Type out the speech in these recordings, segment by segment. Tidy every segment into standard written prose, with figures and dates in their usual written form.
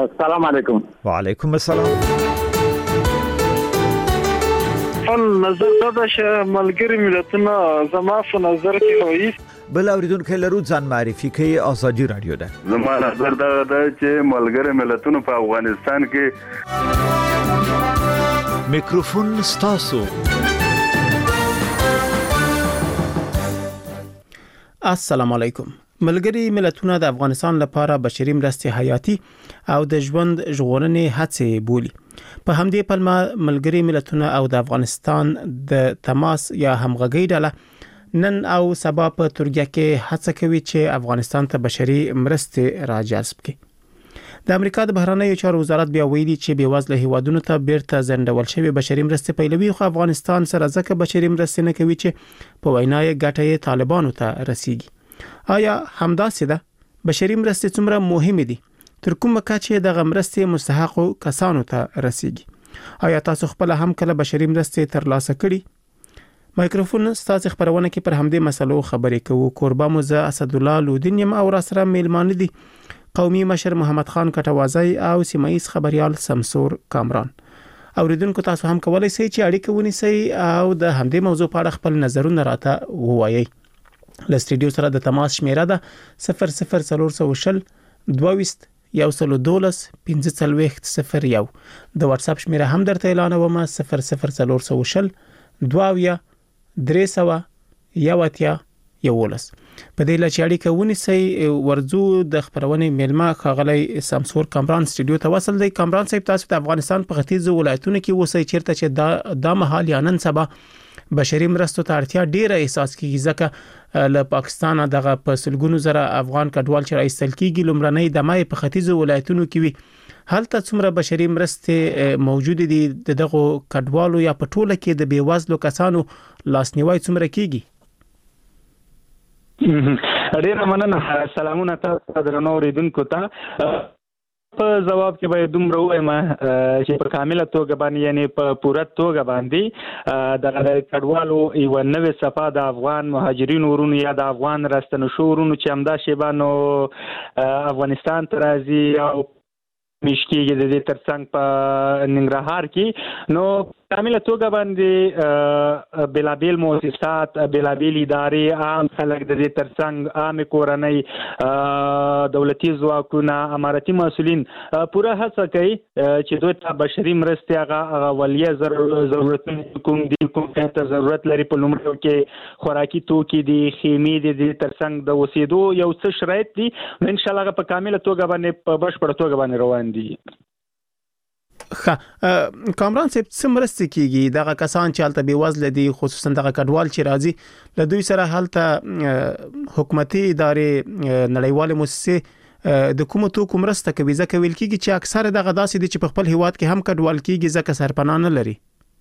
السلام علیکم. وعلیکم السلام. نظر دا چې ملګری ملتونه زما په نظر کې وایي بل اوریدونکو لرو ځان معرفي کوي. ازادي رادیو ده. زما نظر دا چې ملګری ملتونه په افغانستان کې میکروفون ستاسو. السلام علیکم. ملګری ملتونه د افغانستان لپاره بشري مرستې حیاتي او د ژوند ژغورنې هڅې بولي. په همدې پلمه ملګری ملتونه او د افغانستان د تماس یا همغږي ډله نن او سبا په ترکیه کې هڅه کوي چې افغانستان ته بشري مرستې راجذب کړي. د امریکا د بهرنیو چارو وزارت بیا ویلي چې بېوزله هیوادونو ته بیرته ځنډول شوی بشري مرستې پیلوي، خو افغانستان سره ځکه بشري مرستې نه کوي چې په وینا یې ګټه طالبانو ته رسیږي. آیا همداسې ده؟ بشري مرستې څومره مهمې دي؟ تر کومه کچه دغه مرستې مستحقو کسانو ته رسیږي؟ آیا تاسو خپل هم کله بشري مرستې ترلاسه کړي؟ مایکروفون ستاسو خبرونه کې پر همدې مسلو خبرې کوو. کوربه مو زه اسد الله لودین یم او را سره میلمانه دي قومي مشر محمد خان کټوازی او سیمایي خبريال سمسور کامران. اوریدونکو تاسو هم کولای شئ چې اړیکه ونیسئ او د همدې موضوع په اړه خپل نظرونه راته ووایئ. له سټډیو سره د تماس شمیره ده 00420 22 112 1501. د واتس اپ شمیره هم درته اعلانوم 00420 22 311. په دې لچ اړیکه ونیسئ. ورزو د خبرونې میلمه خاغلی سمسور کامران سټډیو ته وصل دی. کامران صاحب، تاسو د افغانستان په ختیځو ولایتونو کې اوسئ چیرته چې دا مهال یا نن سبا بشري مرستو ته اړتیا ډیره احساس کیږي، ځکه له پاکستان دغه په سلګونو زره افغان کډوال چې راایستل کیږي لومړنۍ دمه په ختیځو ولایتونو کې وي. هلته څومره بشري مرستې موجود دي دغه کډوالو یا په ټوله کې د بیوزلو کسانو لاسنیوي څومره کیږي؟ ډیره مننه. سلامونه تاسو درنو اوریدونکو ته. په جواب کې به دومره وایم چې په کامله توګه باندې یعنی په پوره توګه باندې د کډوالو یو نوې صفه د افغان مهاجرینو ورونو یا د افغان راستنشو ورونو چې همدا شیبانو افغانستان ته راځي او مشکیږي د دې ترڅنګ په ننګرهار کې نو کامله توګه باندې بلابل مؤسسات بلابل ادارې عام خلک د دې ترڅنګ عام کورنۍ دولتي ځواکونه اماراتي مسؤلین پوره هڅه کوي چې دوی ته بشري مرستې هغه ولیا ضرورتونه کوم دي، کوم ته ضرورت لري. په لومړیو کې خوراکي توکي دي، خیمې دي، د ترڅنګ د اوسېدو یو څه شرایط دي. ان شاء الله په کامله توګه باندې په بشپړه توګه باندې روان دي. کامران صاحب، څه مرستې کیږي دغه کسان چې هلته بیوزله دي، خصوصا دغه کډوال چې راځي له دوی سره هلته حکومتي ادارې نړیوال مؤسسې د کومو توکو مرسته کوي؟ ځکه ویل کیږي چې اکثره دغه داسې دي چې په خپل هیواد کې هم کډوال کیږي ځکه سرپناه نه لري.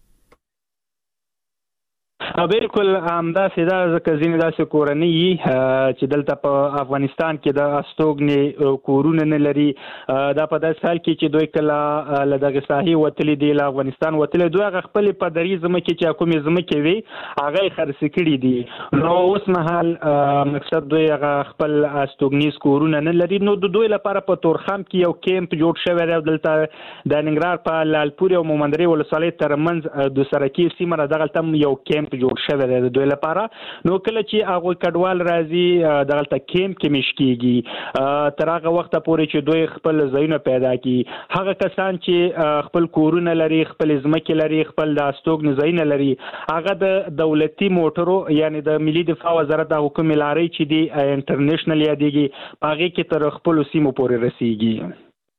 بالکل همداسې ده، ځکه ځینې داسې کورنۍ چې دلته په افغانستان کې د استوګنې کورونه نه لري. دا په داسې حال کې چې دوی کله له دغه ساحې وتلي دي، له افغانستان وتلي دوی هغه خپلې پدري ځمکې چې کومې ځمکې وي هغه یې خرڅ کړي دي. نو اوس مهال مقصد دوی هغه خپل استوګنیز کورونه نه لري. نو د دوی لپاره په تورخم کې یو کیمپ جوړ شوی دی. دلته د ننګرهار په لالپور او مومندرې ولسوالۍ ترمنځ د سرکي سیمه را دغلته یو کیمپ جوړ شوی دی د دوی لپاره. نو کله چې هغه کډوال راځي دغلته کیمپ کې مشکیږي تر هغه وخت پورې چې دوی خپل ځایونه پیدا کړي. هغه کسان چې خپل کورونه لري، خپل ځمکې لري، خپل د استوګنې ځایونه لري، هغه د دولتي موټرو یعنی د ملي دفاع وزارت د حکومت لارې چې دی انټرنیشنل یادېږي هغه کې تر خپل سیمو پورې رسیږي.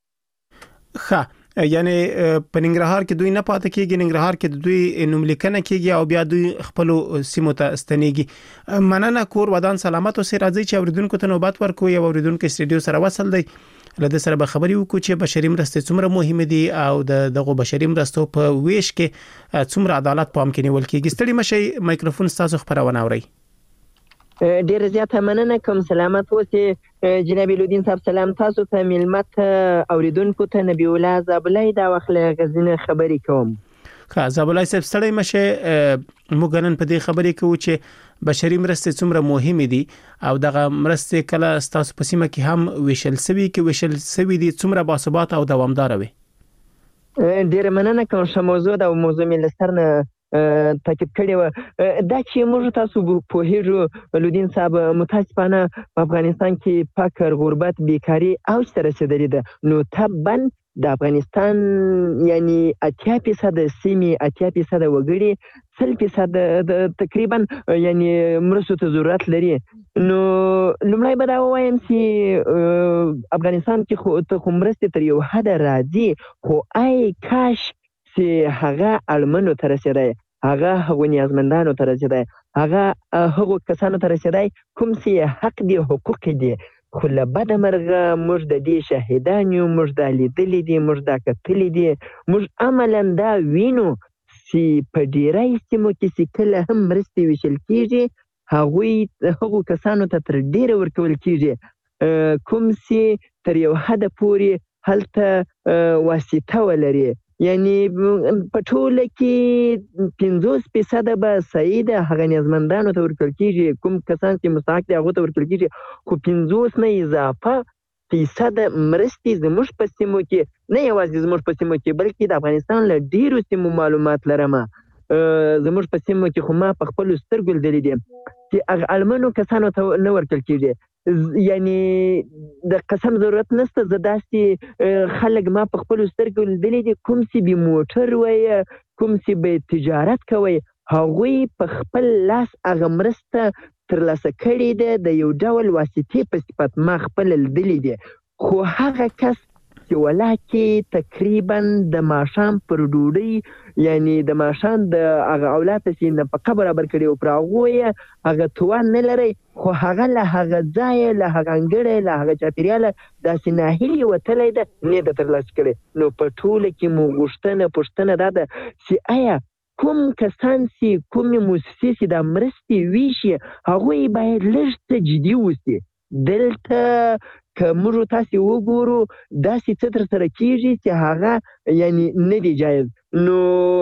یعنی په ننګرهار کې دوی نه پاتې کېږي، ننګرهار کې دوی نوملیکنه کېږي او بیا دوی خپل سیمو ته ستنېږي. مننه. کور ودان سلامت اوسئ. راځي چې اوریدونکو ته نوبت ورکو. یو اوریدونکو سټډیو سره وصل دی، له دې سره به خبرې وکړو چې بشري مرستې څومره مهمه دي او دغه بشري مرستو په ویش کې څومره عدالت پام کې نیول کېږي. ستړي مشئ، مایکروفون ستاسو خبرونه اورئ. ډیر زیاته مننه کوم. سلامت اوسئ جناب لودین صاحب. سلام تاسو ته، ملمت اوریدونکو ته. نبی الله زابلای دا وخت له غزنه خبرې کوم. زابلای صاحب ستړی مشه موږ نن په دې خبرې کوو چې بشري مرستې څومره مهمه دي او دغه مرستې کله ستاسو په سیمه کې هم ویشل سوي دي څومره باثبات او دوامدار وي. ډیر مننه کوم چې موضوع دا موضوع مې لسترنه تاکید کړی و دا چې موږ تاسو په هیڅ لودین صاحب متاسفانه په افغانستان کې فقر غربت بیکاری او سره رسیدلې ده نو طبعا د افغانستان یعنی 80% سیمې 80% وګړي 100% تقریبا یعنی مرستو ته ضرورت لري نو لومړی به دا وایم چې افغانستان کې خو مرستې تر یو حد راځي خو آی کاش چې هغه اړمنو ته رسیدای هغه هغو نیازمندانو ته رسیدای هغه هغو کسانو ته رسیدای کوم چې حق دي حقوق دي خو له بده مرغه موږ د دې شاهدان یو موږ دا لیدلي دي موږ دا کتلي دي موږ عملا دا وینو چې په ډیری سیمو کې چې کله هم مرستې ویشل کېږي هغو کسانو ته تر ډیره ورکول کېږي کوم چې تر یو حده پورې هلته واسطه ولري یعنی په ټوله کې 50% به صحیح ده هغه نیازمندانو ته ورکول کېږي کوم کسان چې مستحق دي هغو ته ورکول کېږي خو 50 نه اضافه فیصد مرستې زموږ په سیمو کې نه یوازې زموږ په سیمو کې بلکې د افغانستان له ډیرو سیمو معلومات لرم زموږ په سیمو کې خو ما په خپلو سترګو لیدلي دي چې هغه اړمنو کسانو ته نه ورکول کېږي یعنی د قسم ضرورت نشته زه داسې خلک ما په خپلو سترګو لیدلي دي کوم چې به موټر وایي کوم چې به تجارت کوي هغوی په خپل لاس هغه مرسته ترلاسه کړې ده د یو ډول واسطې په صفت ما خپل لیدلي دي خو هغه کس چې ولاکې تقریبا د ماښام پر ډوډۍ یعنی د ماښام د هغه اولاد چې نفقه برابر کړي او پر هغوی هغه توان نه لري خو هغه له هغه ځایه له هغه انګړه له هغه چاپیریاله داسې ناهیلي وتلی ده نه ده ترلاسه کړې نو په ټوله کې مو پوښتنه دا ده چې آیا کوم کسان چې کومې موسسې چې دا مرستې ویشي هغوی باید لږ څه جدي اوسي دلته که موږ تاسې وګورو داسې څه ترسره کېږي چې هغه یعنی نه دی جایز نو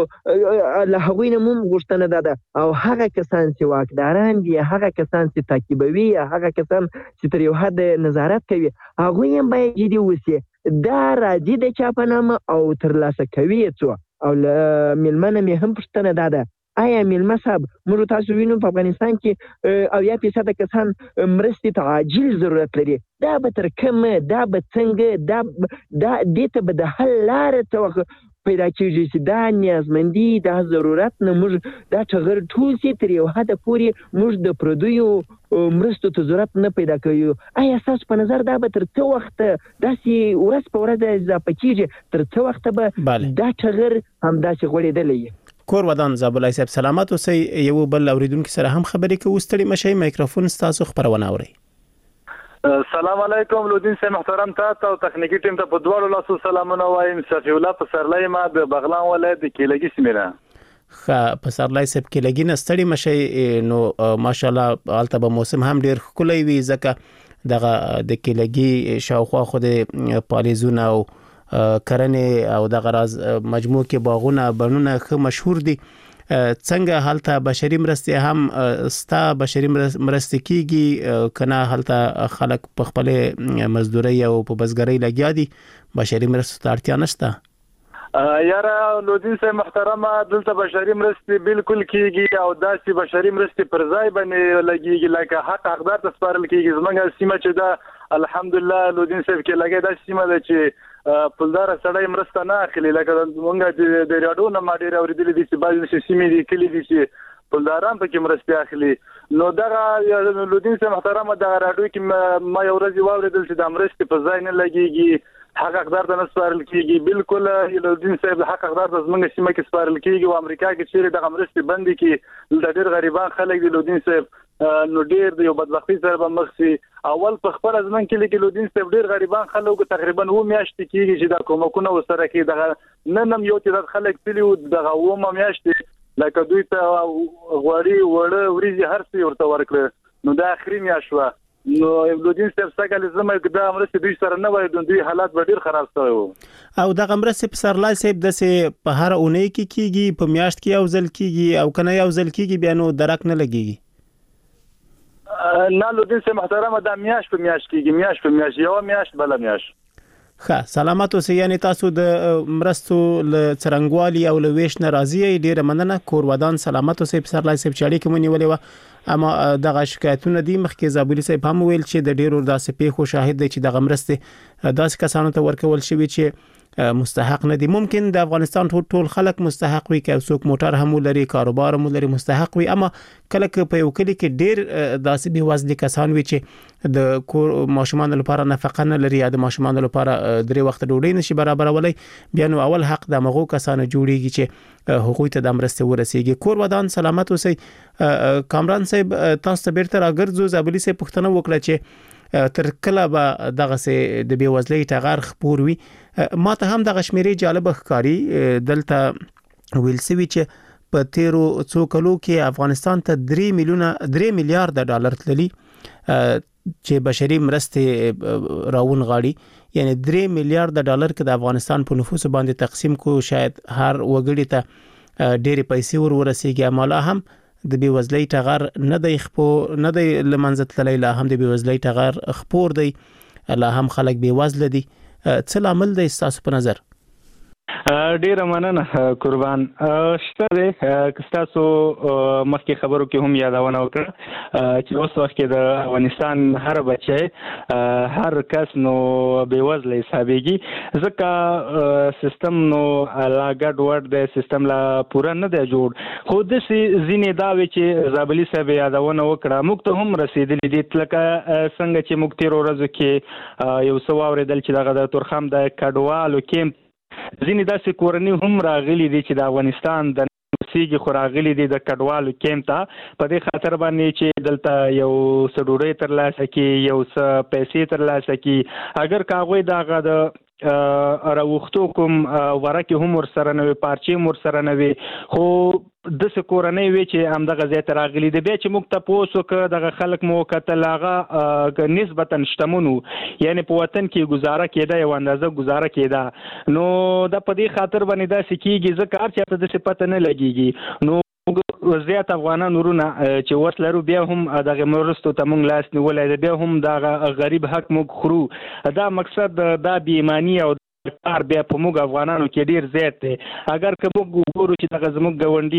له هغوی نه مو غوښتنه دا ده او هغه کسان چې واکداران دي هغه کسان چې تعقیبوي هغه کسان چې تر یو حد نظارت کوي هغوی هم باید جدي اوسي دا راځي د چا په نامه او ترلاسه کوي څو او له میلمنه مې هم پوښتنه دا ده آیا میلمه صاحب موږ تاسو وینو په افغانستان کې او یا فیصد کسان مرستې ته عاجل ضرورت لري دا به تر کومه دا به څنګه دا دې ته به د حل لاره څه پیدا کېږي چې دا نیازمندي دا ضرورت نه موږ دا ټغر ټول چې تر یو حده پورې موږ د پردیو مرستو ته ضرورت نه پیدا کوو آیا ستاسو په نظر دا به تر څه وخته داسې ورځ په ورځ اضافه کېږي تر څه وخته به دا ټغر همداسې غوړېدلی کور ودان زابلای صاحب سلامت اوسئ یو بل اوریدونکو سره هم خبرې کوو ستړي مشئ مایکروفون ستاسو خبرونه اورئ السلام علیکم لودین صاحب محترم تاسو او تخنیکی ټیم ته په دواړو لاسو سلامونه وایم صفی الله پسرلی ما د بغلان ولایت د کیلګي سیمه پسرلی صاحب کیلګي نه ستړي مشئ نو ماشاءالله البته به موسم هم ډیر ښکلی وي ځکه دغه د کیلګي شاوخوا خو د پالیزونه او کرنې او د غراز مجموع کې باغونه بڼونه ښه مشهور دي څنګه هلته بشري مرستې هم ستا بشري مرستې کیږي کنه هلته خلک په خپل مزدوري او په بزګرۍ لګیا دي بشري مرستې ته اړتیا نشته یاره لودین صاحب محترمه دلته بشري مرستې بالکل کیږي او داسې بشري مرستې پر ځای باندې لګیږي لکه حق حقدار ته سپارل کیږي زمونږ سیمه چې دا الحمدلله لودین صاحب کې لګي دا سیمه ده چې پلدار سړی مرسته نه اخلي لکه مونږ د راډیو نه ما ډېر اورېدلي دي چې بعضې سیمې دي کلي دي چې پلداران پکې مرستې اخلي نو دغه لودین صاحب محترمه دغه راډیو کې ما یو ورځ واورېدل چې دا مرستې په ځای نه لګېږي حق حقدار ته نه سپارل کېږي بالکل لودین صاحب حق حقدار ته زموږ سیمه کې سپارل کېږي او امریکا کې چیرې دغه مرستې بندې کړي دلته ډېر غریبان خلک دي لودین صاحب نو ډېر د یو بدبختۍ سره به مخ شي اول په خپل ځمن کې لودین صاحب ډېر غریبان خلک تقریبا 2 میاشتې کېږي چې دا کومکونه وسره کوي دغه نن یو چې خلک تلي دغه 2 میاشتې لکه دوی ته غوړي وړه وريځي هر څه ورته ورکړي نو دا اخري میاشت نو لودین صاحب څنګه لزمه دا مرسته دوی سره نه وای دوی حالات به ډیر خراب شوی وو او د غمرسه په سرلای صاحب د سه په هر اونۍ کې کیږي په میاشت کې یو ځل کیږي او کنه یو ځل کیږي بیا نو درک نه لګيږي نه لودین صاحب محترمه دا میاشت په میاشت کیږي میاشت په میاشت یو میاشت بل میاشت ښه سلامات اوسئ یعنی تاسو د مرستو ل څرنګوالي او ل ویش ناراضي ډیره مننه کور ودان سلامات اوسئ په سرلای صاحب چالي کې مونږ ولې و اما دغه شکایتونه دي مخکې زابلی صاحب هم ویل چې د ډیرو داسې پیښو شاهد دی چې دغه مرسته داسې کسانو ته ورکول شوی چې مستحق نه دي ممکن د افغانستان ټول خلک مستحق وي که څوک موټر هم لري کاروبار هم لري مستحق وي اما کله په یو کلی کې ډیر داسې به وزن کسان وي چې د کور ماشومان لپاره نفقه نه لري یا د ماشومان لپاره درې وخت ډوډۍ نشي برابرولای بیا نو اول حق د مغو کسانو جوړیږي چې حقوق ته د مرسته ورسیږي کور ودان سلامت اوسئ کامران صاحب تاسو ته بیرته راګرځو زابلی صاحب پوښتنه وکړه چې تر کله به دغه سه د بیوزلۍ ټغر خپور وي ما ته هم دغه شمیرې جالب ښکاری دلته ویل سوي چې په تیرو څو کلو کې افغانستان ته 3 میلیارډ ډالر تللی چې بشري مرسته راون غاړي یعنی 3 میلیارډ ډالر کې د افغانستان په نفوس باندې تقسیم کو شاید هر وګړي ته ډېری پیسې ورسیږي مالا هم د بیوزلۍ ټغر نه دی لمنځه تللی لا هم د بیوزلۍ ټغر خپور دی لا هم خلک بیوزله دي څه لامل دی تاسو په نظر ډیر مننه قربان شته تاسو مخکې خبرو کې هم یادونه وکړه چې اوس وخت کې د افغانستان هر بچی هر کس نو بیوزله حسابيږي ځکه سیستم نو لا ګډ وډ د سیستم لا پوره نه دی جوړ خو د زینې دا وی چې زابلی صاحب یادونه وکړه موږ ته هم رسیدلې دي لکه څنګه چې موږ تیر ورځو کې یو څو اوریدل چې دغه د تورخم د کډوالو کیمپ ځینې داسې کورنۍ هم راغلي دي چې د افغانستان د سیګي خوراغلي دي د کډوالو کیمپ ته په دې خاطر باندې چې دلته یو سډوري تر لاسه کې یو څه پیسې تر لاسه کې اگر کاغوي داغه د راوختو کوم ورکه هم ور سره نوې پارچې مور سره نوې خو د سکورنۍ وی چې همدغه ځای ته راغلي دي بیا چې موږ ته پوسو ک دغه خلک مو کتلاغه نسبتا شتمنو یعنی په وطن کې گزاره کېده یو اندازه گزاره کېده نو د په دې خاطر باندې دا سکیږي ځکه هر چاته د صفته نه لګيږي نو زیات افغانان ورونه چې ورسلرو بیا هم دغه مرستو ته مونږ لاس نیولای بیا هم دغه غریب حق موږ خورو دا مقصد دا بې ایمانی او کار بیا په موږ افغانانو کې ډیر زیات دی اگر که موږ وګورو چې دغه زموږ ګوندی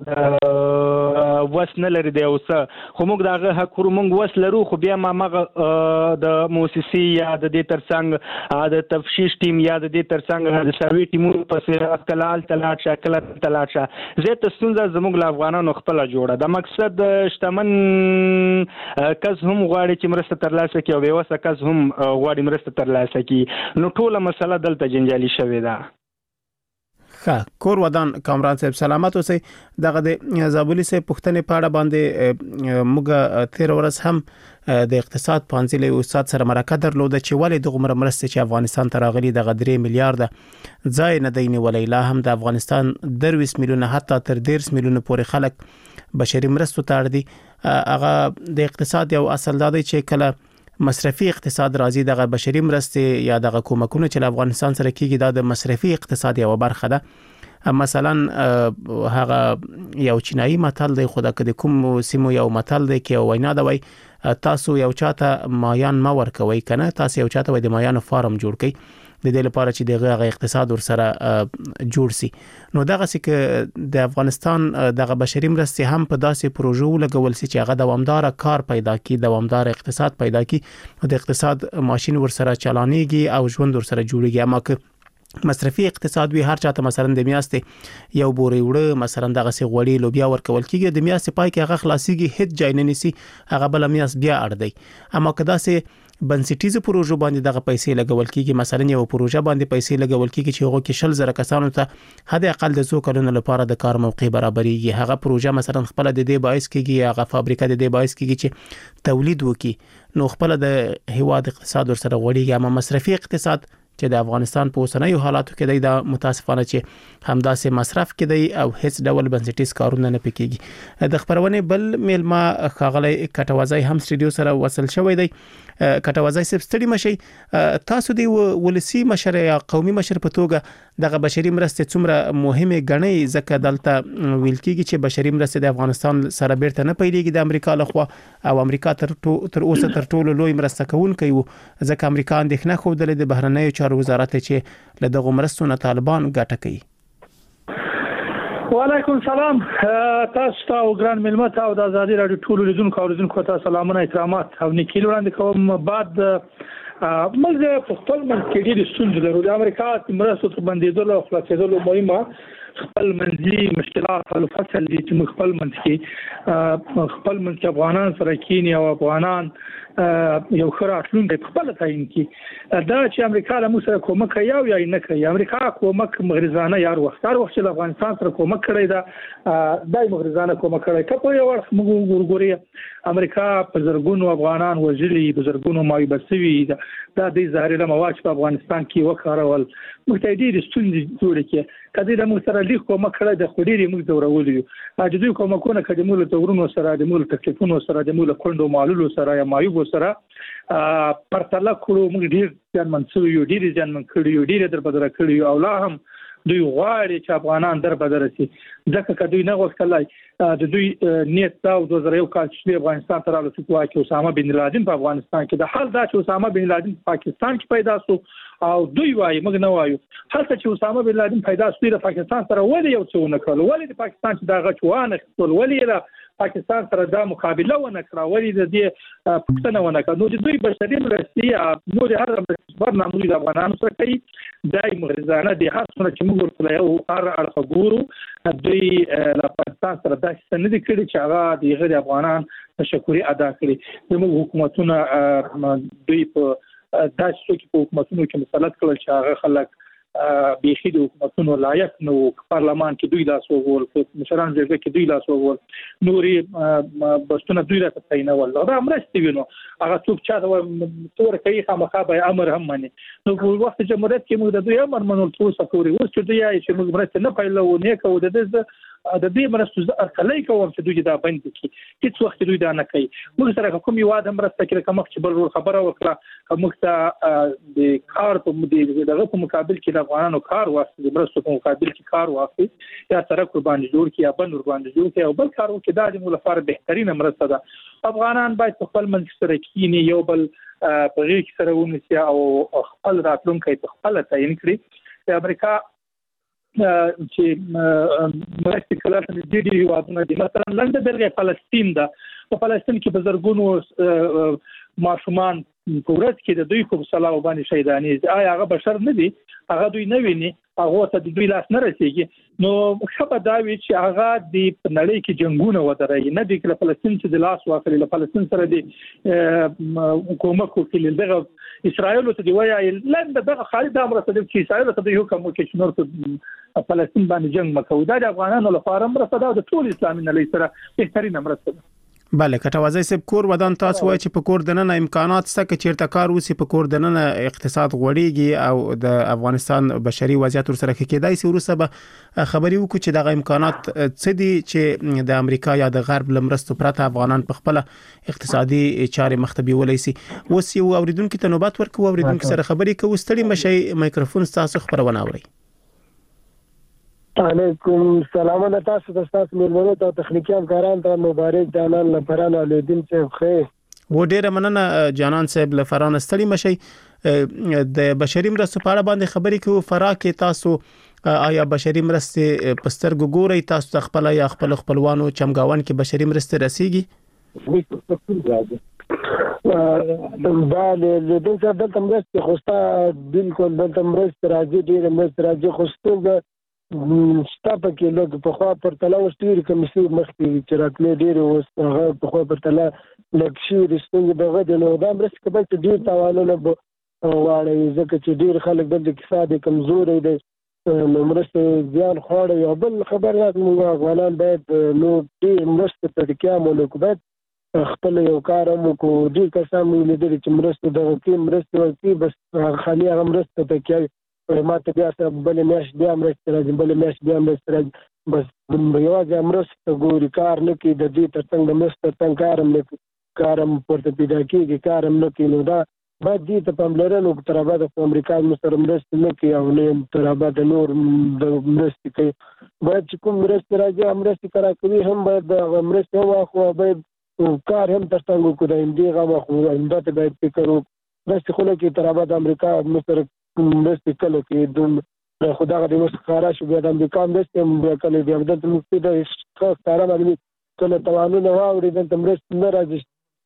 وس نه لري دی اوس خو موږ دغه حق خورو موږ وس لرو خو بیا ماغه د موسسي یا د دې ترڅنګ د تفتیش ټیم یا د دې ترڅنګ د سروي ټیمونو پسې کلال تلاټ شکل تلاټ زیات ستونزه زموږ افغانانو خپل جوړه د مقصد شتمن کس هم غواړي چې مرسته ترلاسه کړي او بیوسه کس هم غواړي مرسته ترلاسه کړي نو ټوله مسله دلته جنجالي شوې ده ښه کور ودان کامران صاحب سلامت اوسئ دغه د زابلی صاحب پښتنې پاړه باندې موږ تیر ورځ هم د اقتصاد پانځلې استاد سره مرکه درلوده چې ولې دغه مرسته چې افغانستان ته راغلي د 3 میلیارډ ځای نه دی نیولای لا هم د افغانستان 20 میلیونه حتی تر 10 میلیونه پورې خلک بشري مرستو ته اړ دي هغه د اقتصاد یو اصل دی چې کله مصرفي اقتصاد راځي دغه بشري مرستې یا دغه کومکونه چې افغانستان سره کیږي دا د مصرفي اقتصاد یو برخه ده مثلا هغه یو چینایي متل دی خو د کوم سیمو یو متل دی کې وینا دا وای تاسو یو چاته مایان ما ورکوي کنه تاسو یو چاته وای د مایانو فارم جوړ کړئ د دې لپاره چې دغه اقتصاد ور سره جوړ سي نو دغه سکه د افغانستان دغه بشري مرستې هم په داسې پروژو لګول سي چې هغه دوامدار کار پیدا کړي دوامدار اقتصاد پیدا کړي نو د اقتصاد ماشين ور سره چلانيږي او ژوند ور سره جوړيږي اما که مصرفي اقتصاد وی هر چاته مثلا د میاشتې یو بوري وړه مثلا دغه سي غوړي لوبیا ورکول کیږي د میاشتې پای کې هغه خلاصيږي هیڅ ځای نه نسی هغه بل میاشت بیا اړ دی اما که داسې بنسټیزه پروژو باندې دغه پیسې لګول کیږي مثلا یو پروژه باندې پیسې لګول کیږي چې هغه کې 100,000 کسانو ته حد اقل د 2 کلونو لپاره د کار موقع برابرېږي هغه پروژه مثلا خپل د دې باعث کیږي هغه فابریکه د دې باعث کیږي چې تولید وکړي نو خپل د هیواد اقتصاد ور سره غوړیږي اما مصرفي اقتصاد چې د افغانستان په اوسنیو حالاتو کې د متاسفانه چې همداسې مصرف کړي او هیڅ ډول بنسټیز کارونه نه پکېږي. د خبرونه بل میلما خاغلی کټوازی هم سټډیو سره وصل شوی دی. کټوازی سب ستړي مشي، تاسو دی ولسی مشر یا قومي مشر په توګه دغه بشري مرستې څومره مهمه غني، ځکه دلته ویل کېږي چې بشري مرستې د افغانستان سره بیرته نه پیلېږي د امریکا لخوا، او امریکا تر اوسه تر ټولو لوی مرسته کوونکی وو، ځکه امریکا اندېښنه خوده د بهرنیو چارو وزارت چې له دغه مرستو نه طالبان ګټه کوي. وعلیکم سلام تاسو ته او ګران ملمت او د ازادي رادیو ټولو لیدونکو او لیدونکو ته سلامونه احترامات او نیکي وړاندې کوم. بعد موږ په خپل منځ کې ډېرې ستونزې لرو. د امریکا مرستو ته بندېدلو او خلاصېدلو مهمه خپل منځي مشکلات او فصل دي چې خپل منځ کې خپل منځ کې افغانان سره کینی او افغانان یو خرافلونکي خپل تعین کی دا چې امریکا له موږ سره کومک کوي او یا نه کوي. امریکا کومک مغرضانه یار وخت چې افغانستان سره کومک کړی دا دای مغرضانه کومک کړی کپو یو ورخ موږ ګورګوري امریکا په زرګونو افغانان وژلي، په زرګونو مایوب شوي، دا د زهرجن مواد په افغانستان کې وکړول. موږ ته ډېر ستونزې جوړې کړي. کله د موږ سره لیک کومک کړی د خوري موږ دورولې یو. د دوی کومکونه کډه موږ ته ورونو سره د موږ تکلیفونو سره د موږ کندو مالولو سره یا مایوب سره پرتله کړو. موږ ډېر ځان منسوي یو، ډېر ځان من کړی یو، ډېر در بدر کړی یو، او لا هم دوی غواړي چې افغانان در بدر شي، ځکه که دوی نه غوښتلای د دوی نیت دا 2001 کال چې افغانستان ته راغلی چې اسامه بن لادن په افغانستان کې د حال دا چې اسامه بن لادن په پاکستان کې پیدا شو او دوی وایي موږ نه وایو هلته چې اسامه بن لادن پیدا شو د پاکستان سره ولې یو څه ونه کړل، ولې د پاکستان چې دا غچوانه خپل ولې پاکستان سره دا مقابله ونه کړه، ولې د دې پښتنه ونه کړه. نو د دوی بشري مرستې نو د هر برنامه د افغانانو سره کوي دای مغرضانه د هڅونه چې موږ ورته یو هر اړخ ګورو. دوی له پاکستان سره دا څه نه دي کړي چې هغه د غیر افغانان تشکر ادا کړي. زموږ حکومتونه دوی په داسې څوک په حکومتونو کې مسلط کړل چې هغه خلک بيخي د حکومتونو لایق نو پارلمان کې دوی لاس وګول، مشران جرګه کې دوی لاس وګول، نوري بستونه دوی راته تعینول. دا مرستې وینو هغه څوک چې تور کوي خامخا به امر هم مني. نو په وخت جمهوریت کې موږ د دوی امر منول تاسو کوي. اوس چې دوی چې موږ مرسته نه پایلو نه کوو د دې مرستو ارکلای کوم چې دوی دا بند کړي. هیڅ وخت دوی دا نه کوي. موږ سره کوم یو ادم مرسته کې کوم چې بل خبره وکړه موږ ته د کار په دغه په مقابل کې افغانانو کار واسطه د مرستو په مقابل کې کار واخلي یا سره قرباني جوړ کی یا بل قرباني جوړ کی او بل کار وکړي. دا د موږ لپاره بهترینه مرسته ده. افغانان باید په خپل منځ سره کینی، یو بل په غیر کې سره ونیسي او خپل راتلونکي په خپل تعین کړي. د امریکا چې مرستې کله د دې هیوادونو دي، مثلا لنډه درګه فلسطین ده. په فلسطین کې په زرګونو ماشومان په ورځ کې د دوی په صلاح باندې شهیدانې. آیا هغه بشر نه دي؟ هغه دوی نه ویني، هغه ته د دوی لاس نه رسیږي. نو خبر دا وی چې هغه د نړۍ کې جنگونه ودرېږي نه دي کله فلسطین چې د لاس واخلي له فلسطین سره د کومک وکړي. دغه اسرائیل ته دی وایي لنډه دغه خالد امر ته چې اسرائیل ته د حکم وکړي چې نور په فلسطین باندې جنگ مکو. دا د افغانانو لپاره مرسته ده، د ټول اسلامي نړۍ سره بهترینه مرسته ده. بله کټوازی سب کور ودان تاسو وایي چې په کور دننه امکانات شته چې چیرته کار وسی په کور دننه اقتصاد غوړیږي او د افغانستان بشري وضعیت سره کېدای شي ورسره به خبري وکړو چې دغه امکانات څه دي چې د امریکا یا د غرب لمرستو پرته افغانان په خپل اقتصادي چارې مختبي ولې سي. اوس یو اوریدونکو ته نوبت ورکوو، اوریدونکو سره خبري کوو. ستړي مشي مایکروفون تاسو خبرونه اوري. علیکم سلام علیکم تاسو تاسو مېلمنو ته تخنیکی همکاران ته مبارک جانان لفران الیدین صاحب خیر و ډیره مننه جانان صاحب لفران. ستړي مشي د بشري مرستو په اړه باندې خبرې کوو. فرا کې تاسو آیا بشري مرستې په سترګو ګورئ؟ تاسو خپل یا خپلوانو چمګاون کې بشري مرستې رسیږي؟ دا له دې سره د مرستې خوستا بالکل د مرستې راځي، ډېر مرستې راځي خوسته شته پکې لږ په خوا پر تله وستوري کمیسي مخکې چې راتلې ډېر اوس هغه په خوا پر تله لږ شي رښتونې دغه د نو دا مرستې کبل چې ډېر تاوانونه واړوي ځکه چې ډېر خلک د اقتصاد کمزوري دي نو مرستې زیان خوړوي. او بل خبر راځي موږ افغانان باید نو ډېر مرستې ته تکیه مولو باید خپل یو کار مو کو دي کسان مو لیدل چې مرسته دغه کې مرسته ورکړي بس خالي هغه مرسته ته کوي ماته بیا بل میاش بیا مرسته راځي بل میاش بیا مرسته راځي بس یوازې مرسته ګوري کار نه کوي د دې ترڅنګ د مرسته څنګه کارم نه کوي کارم پورته پیدا کېږي کارم نه کوي نو دا باید دې ته پاملرنه وکړو تر ابده خو امریکا سره مرسته نه کوي او نه تر ابده نور د مرستې کوي باید چې کوم مرسته راځي مرستې کرا کوي هم باید د مرستې واخو باید کار هم ترڅنګ وکړو د دې غوا خو انده ته باید فکر وکړو مرستې خو نه کوي تر ابده امریکا سره مرستې کله کوي د خدا غږ د مسخره شو بیا د امریکا مرستې بیا کله بیا د مرستې د ښکاره باندې کله توانونه واوري د مرستې نه راځي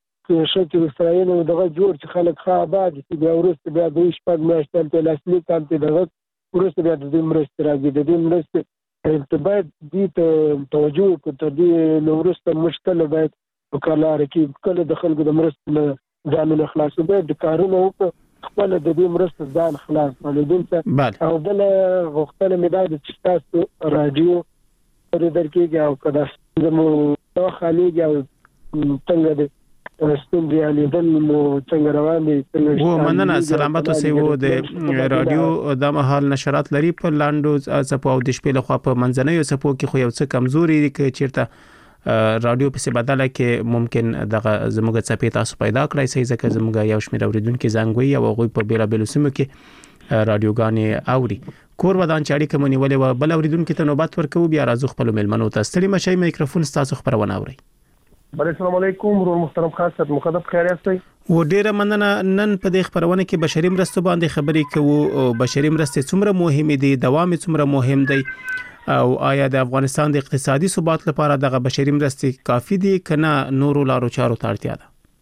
شکل اسرائیل دغه جوړ چې خلک ښه آباد شي بیا وروسته بیا دوی شپږ میاشتې په لاسلیک باندې دغه وروسته بیا د دې مرستې راځي د دې مرستې باید دې ته توجه وکړو تر دې نو وروسته مشکل باید وکړلاره کې کله د خلکو د مرستې نه ځانونه خلاصو باید د کارونه وکړو خپل د دې مرستې ځان خلاص کړو او بل غوښتنه مې دا ده چې تاسو رادیو اورېدل کېږي او که دا زموږ خالي او څنګه د ستونزې حلېدل مو څنګه روان دي و مننه سلامت اوسئ و د رادیو د مهال نشرات لري په لاندو څپو او د شپې لخوا په منځنیو څپو کې خو یو څه کمزوري دي چې چیرته رادیو په بدله کې ممکن دغه زموږ څپې تاسو پیدا کړئ سي ځکه زموږ یو شمېر اوریدونکو زنګوي او غوي په بیلابل سیمو کې رادیوګانې اوري کور ودان چې اړیکه مونیولې و بل اوریدونکو ته نوبت ورکو بیا راځو خپل ملمنو ته ستړي مشي میکروفون تاسو خبرونه اوري السلام علیکم ورور محترم خاص مقدم خیر یاستئ و ډیره مننه نن په دې خبرونه کې بشري مرستو باندې خبرې کوو بشري مرستې څومره مهمه دي دوام څومره مهم دی او آیا د افغانستان د اقتصادي ثبات لپاره دغه بشري مرستې کافي دي کنه نورو لارو چارو ته اړتیا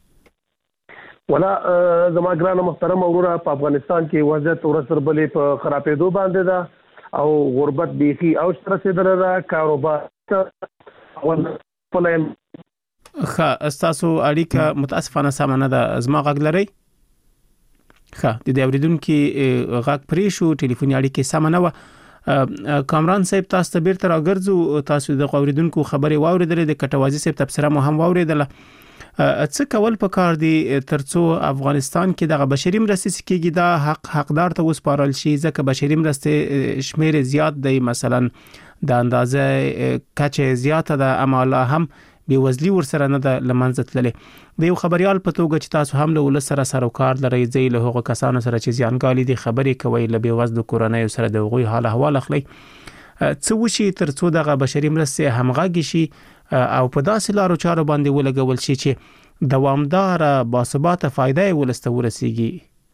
ده ولا زما ګران محترم ورور په افغانستان کې وضعیت ورسره بلې په خرابېدو باندې ده او غربت بيخي او سره رسیدل ده کاروبار او پلان تاسو اړیکه متاسفانه سمانه ده زما غږ لري د دې اوریدونکو غږ پرې شو ټلیفوني اړیکه سمانه و کامران صاحب تاسو ته بیرته راګرځو تاسو د اوریدونکو خبري واوریدلې د کټوازی صاحب تبصره مو هم واوریدله څه کول پکار دي ترڅو افغانستان کې د بشري مرستې کېږي دا حقدار ته وسپارل شي ځکه بشري مرستې شمیر زیات دی مثلا د اندازې کچه زیاته ده اما هم بیوزلی ورسره نه د لمنځه تللې د یو خبريال په توګه چې تاسو هم له ولس سره سروکار لرئ ځای له هغو کسانو سره چې زیانګالي دي خبرې کوي له بیوزلو کورنۍ سره د غوي حال احوال اخلي څه وشي ترڅو دغه بشري مرستې همغږي شي او په داسې لارو چارو باندې ولګول شي چې دوامدار باثباته فائدې ولسته ورسیږي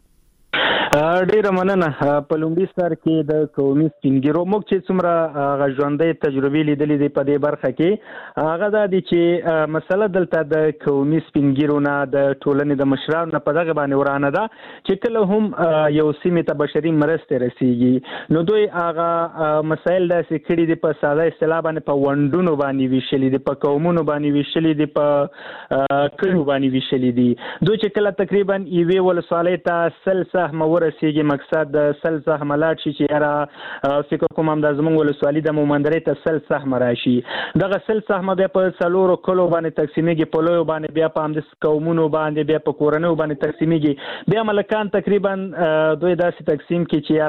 ډیره مننه په لومړي سر کې د قومي سپینګیرو موږ چې څومره غژوندې تجربې لیدلې دي په دې برخه کې هغه دا دي چې مسله دلته د قومي سپینګیرو نه د ټولنې د مشرانو په دغه باندې ورانه ده چې کله هم یو سیمه ته بشري مرستې رسیږي نو دوی هغه مسایل داسې کړي دي په ساده اصطلاح باندې په وندونو باندې ویشلې دي په قومونو باندې ویشلې دي په کړو باندې ویشلې دي دوی چې کله تقریبا ایوي ولسوالۍ ته سل سهم ورسیږي مقصد د سل سهم لاړ شي چې را فکر کوم هم د زمونږ ولسوالۍ د مومندرې ته سل سهم راشي دغه سل سهم بیا په څلورو کلو باندې تقسیمېږي په لویو باندې بیا په همدې قومونو باندې بیا په کورنیو باندې تقسیمېږي بیا ملکان تقریبا دوی داسې تقسیم کې چې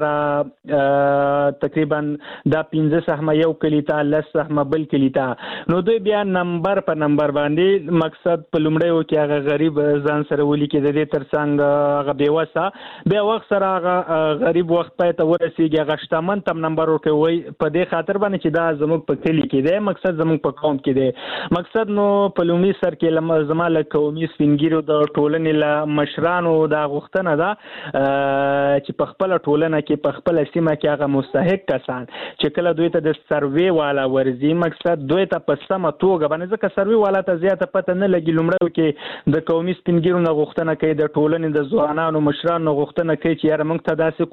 را تقریبا دا 15 سهم یو کلی ته 10 سهم بل کلی ته نو دوی بیا نمبر په نمبر باندې مقصد په لومړیو کې هغه غریب ځان سره ولي کې د دې ترڅنګ هغه بیوسه بیا وخت سره هغه غریب وخت پای ته ورسیږي هغه شتمن تم نمبر ورکوي په دې خاطر باندې چې دا زموږ په کلی کې دی مقصد زموږ په قوم کې دی مقصد نو په لومړي سر کې زما له قومي سپینګیرو د ټولنې له مشرانو دا غوښتنه ده چې په خپل ټولنه کې په خپل سیمه کې هغه مستحق کسان چې کله دوی ته د سروې والا ورزي مقصد دوی ته په سمه توګه باندې ځکه سروې والا ته زیاته پته نه لګي لومړی کې د قومي سپینګیرو نه غوښتنه کوي د ټولنې د ځوانانو مشرانو غوښتنه کوي چې یاره موږ ته داسې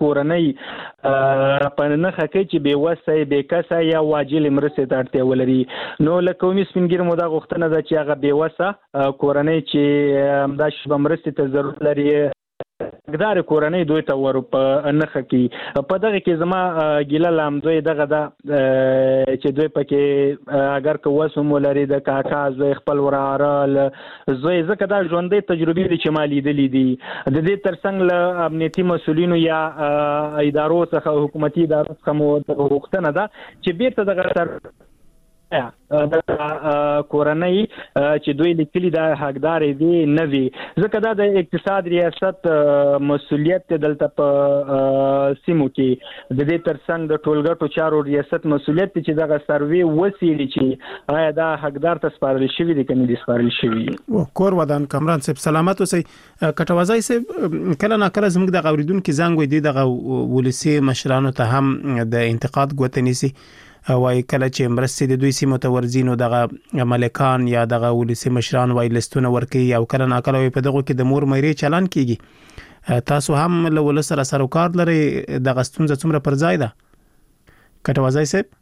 کورنۍ په نښه کوي چې بېوسه بېکسه یا واجل مرستې ته اړتیا ولري نو له قومي سپینګیرو مو دا غوښتنه ده چې هغه بېوسه کورنۍ چې همدا شپه مرستې ته ضرورت لري حقدار کورنۍ دوی ته ور په نخه کې په دغه کې زما ګیله لام دوی دغه دا چې دوی پکې اگر که وسم ولري د کاکا زوی خپل وراره زوی ځکه دا ژوندۍ تجربې دي چې ما لیدلې دي د دې ترڅنګ له امنیتي مسولینو یا ادارو څخه حکومتي ادارو څخه مو غوښتنه ده چې بیرته دغه د کورنۍ چې دوی لیکلي دا حقدار دي نه وي ځکه دا د اقتصاد ریاست مسولیت دلته په سیمو کې د دې ترڅنګ د ټولګټو چارو ریاست مسولیت چې دغه سروي وسیلي چې آیا دا حقدار ته سپارل شوی دي کنه دي سپارل شوی کور ودان کامران صاحب سلامت اوسئ کټوازای صاحب کله نه کله زموږ د اوریدونکو زنګ وي دغه ولسی مشرانو ته هم د انتقاد غوتنیسي وای کله چې مرستې د دوی سیمو ته ورزینو دغه ملکان یا دغه ولسی مشران وای لستونه ورکي او کله نه کله په دغه کې د مور مېری چلان کیږي تاسو هم له ول سره سروکار لري دغه ستونزه څومره پر ځای ده کټوازای صاحب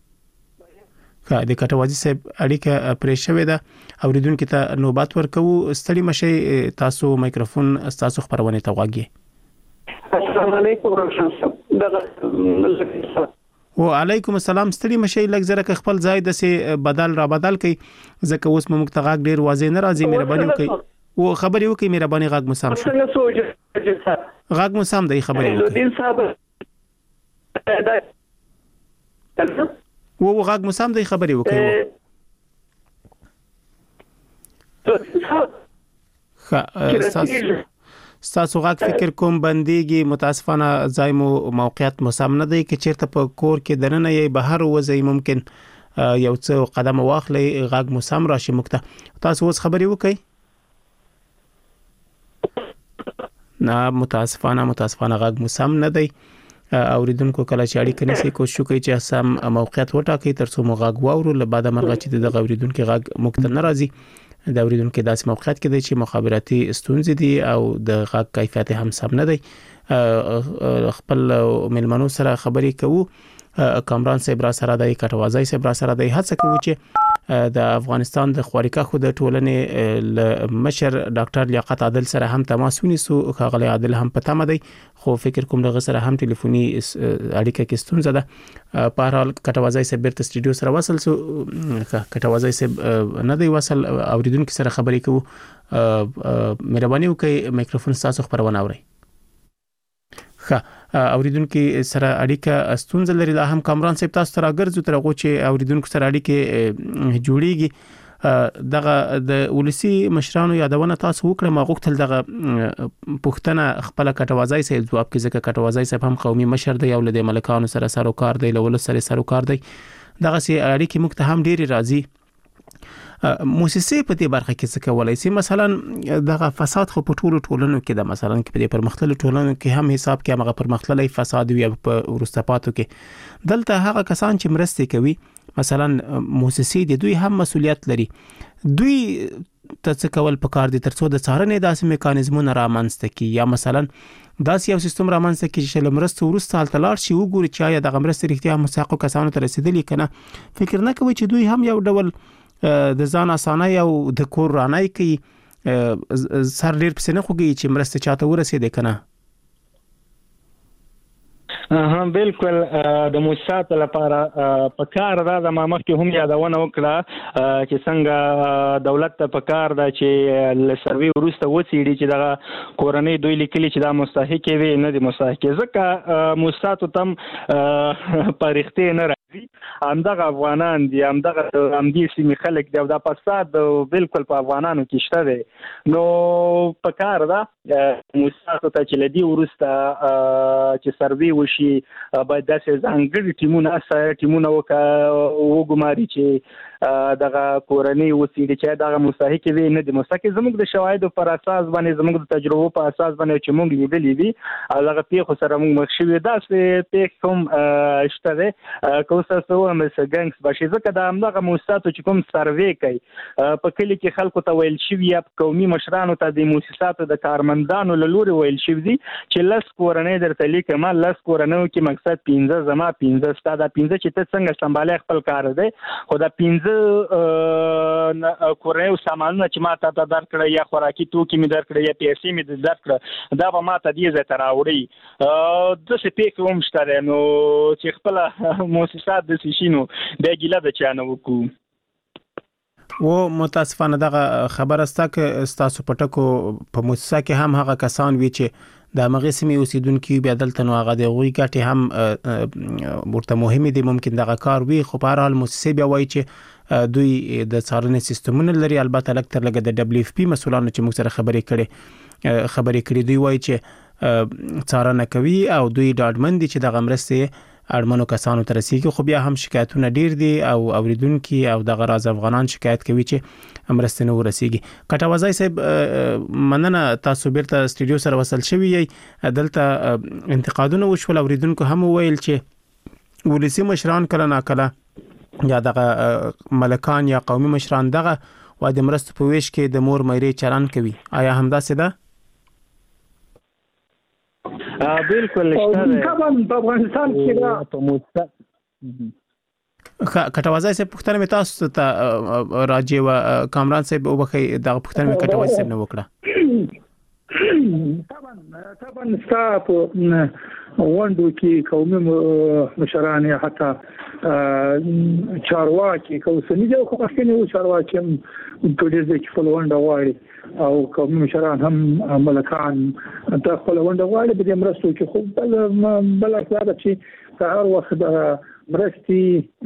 د کټوازی صاحب اړیکه پرې شوې ده اوریدونکو ته نوبات ورکو ستړي مشي تاسو مایکروفون تاسو خبرونه ته واګي السلام علیکم روشن صاحب دغه وعلیکم السلام ستړي مشي لږ زره خپل ځای د سه بدل را بدل کی ځکه اوس مو مختغاق ډیر واضح نه راځي مهرباني وکړئ او خبرې وکړئ مهرباني غاګ مسام شو غاګ مسام دی خبرې وکړئ دین صاحب و غاګ مسام دی خبرې وکړئ ستاسو غاک فکر کوم بنديږي متاسفانه زایمو موقعیت مسام نه دی چې چیرته په کور کې دننه یې بهر وځي ممکن یو څه قدم واخلي غاک مسام راشي مکته تاسو اوس خبرې وکړئ نه متاسفانه غاک مسام نه دی اوریدونکو کله چې اړیکه نسی کوشش کوي چې سم موقعیت وټاکي ترڅو مو غاک واورو له بعد مرغه چې د اوریدونکو غاک مکته نه راځي د اوریدونکو داسې موقعیت کې دی چې مخابراتي ستونزې دي او د غاک کیفیت هم سم نه دی خپل ملمنو سره خبرې کوو کامران صاحب را سره دی کټوازای صاحب را سره دی هڅه کوي چې د افغانستان د خوارکا خو د ټولنې مشر ډاکټر لیاقت عادل سره هم تماس ونیسو خغلی عادل هم پته مده خو فکر کوم دغه سره هم ټلیفوني اړیکه کې ستونزه ده په هر حال کټوازای صاحب بیرته سټډیو سره وصل سو کټوازای صاحب نه دی وصل اوریدونکو سره خبرې کوو مهرباني وکړئ میکروفون تاسو خبرونه اورئ اوریدونکو سره اړیکه ستونزه لري لا هم کامران صاحب تاسو تر اگرځو تر غو چې اوریدونکو سره اړیکه جوړیږي دغه د ولسی مشرانو یادونه تاسو وکړه ما غوښتل دغه پښتنه خپل کټوازای صاحب جواب کې ځکه کټوازای صاحب هم قومي مشر دی او له ملکانو سره سروکار دی له ول سره سروکار دی دغه سي اړیکه مکته هم ډیره راځي موسسه په دې برخه کې څه کولای شي مثلا دغه فساد خو په ټولو ټولنو کې د مثلا کې په دې پرمختللو ټولنو کې هم حساب کې هغه پرمختللي فساد وي په ورستپاتو کې دلته هغه کسان چې مرسته کوي مثلا موسسه دي دوی هم مسولیت لري دوی ته څه کول پکار دي ترڅو د څارنې داسې میکانیزمونه رامنځته کی یا مثلا داسې یو سیستم رامنځته کی چې لمرسته ورسته حالت لار شي وګوري چې آیا دغه مرسته رښتیا مستحق کسانو ته رسیدلی کنه فکر نه کوي چې دوی هم یو ډول د ځان اسانه او د کور رانای کی سر ډیر پسنه خوږي چې مرسته چاته ورسېده کنه بالکل د موسسات لپاره په کار دا د مخکې هم یادونه وکړه چې څنګه دولت ته په کار دا چې ل سروي ورسته وڅېړي چې دا کورنۍ دوی لیکلي چې دا مستحق وي نه دي مستحق ځکه موسسات تم پرختي نه همدغه افغانان دي همدغه همدې سیمې خلک دی او دا فساد بالکل په افغانانو کې شته دی نو په کار ده موسساتو ته چې لدی ورسته چې سروي وشي باید داسې ځانګړي ټیمونه وګماري چې دغه کورنۍ وسیله چې دغه مستحق وي نه دي مستحق زموږ د شواهدو پر اساس باندې زموږ د تجربو په اساس باندې چې موږ لیدلې دي او دغه پیښو سره موږ مخ شوي داسې پیښ کوم شته ده کوسه مس ګنګس بشي ځکه د همدغه موسساتو چې کوم سروي کوي په کلی کې خلکو ته ویل شوی یا قومي مشرانو ته د موسساتو د کارمندانو له لوري ویل شوی دي چې لس کورنۍ درته لیکم لس کورنۍ کې مقصد 15 زما 15 ستاده 15 چې ته څنګه سمبالې خپل کار دی خو دا 15 زه کورنۍ سامانونه چې ما ته درکړه یا خوراکي توکي مې درکړه یا پیسې مې درکړه دا به ما ته دې ځای ته راوړي داسې پېښې هم شته دی نو چې خپله مؤسسات داسې شي نو بیا ګیله د چا نه وکړو و متاسفانه دغه خبره ستا که ستاسو په ټکو په مؤسسه کې هم هغه کسان وي چې د هغې سیمې اوسیدونکي وي بیا دلته نو هغه د هغوی ګټې هم ورته مهمې دي ممکن دغه کار وي خو په هر حال مؤسسې بیا وایي چې دوی د څارنې سیستمونه لري البته لږ تر لږه د WFP مسؤلانو چې موږ سره خبرې کړې دوی وایي چې څارنه کوي او دوی ډاډمن دي چې دغه مرستې اړمنو کسانو ته رسیږي خو بیا هم شکایتونه ډیر دي او اوریدونکي او دغه راز افغانان شکایت کوي چې مرستې نه ورسیږي کټوازی صاحب مننه تاسو بیرته سټوډیو سره وصل شوی یی دلته انتقادونه وشول اوریدونکو هم ویل چې ولسی مشران کله ناکله یا دغه ملکان یا قومي مشران دغه و د مرستو په ویش کې د مور مېرې چلن کوي آیا همداسې ده بالکل طبعا په افغانستان کې دا کټوازی صاحب پوښتنه مې تاسو ته راځي و کامران صاحب وبخي دا پوښتنه مې کټوازی صاحب نه وکړه طبعا ستاسو وندو کې قومي مشران یا حتی چارواکي کوسنی جو خو مخکنی و چارواکي هم په دې کې فلونډه وایي او قومي مشران هم ملکان د فلونډه وایي به مرستو کې خو بل اساس چې هر وخت د مرستي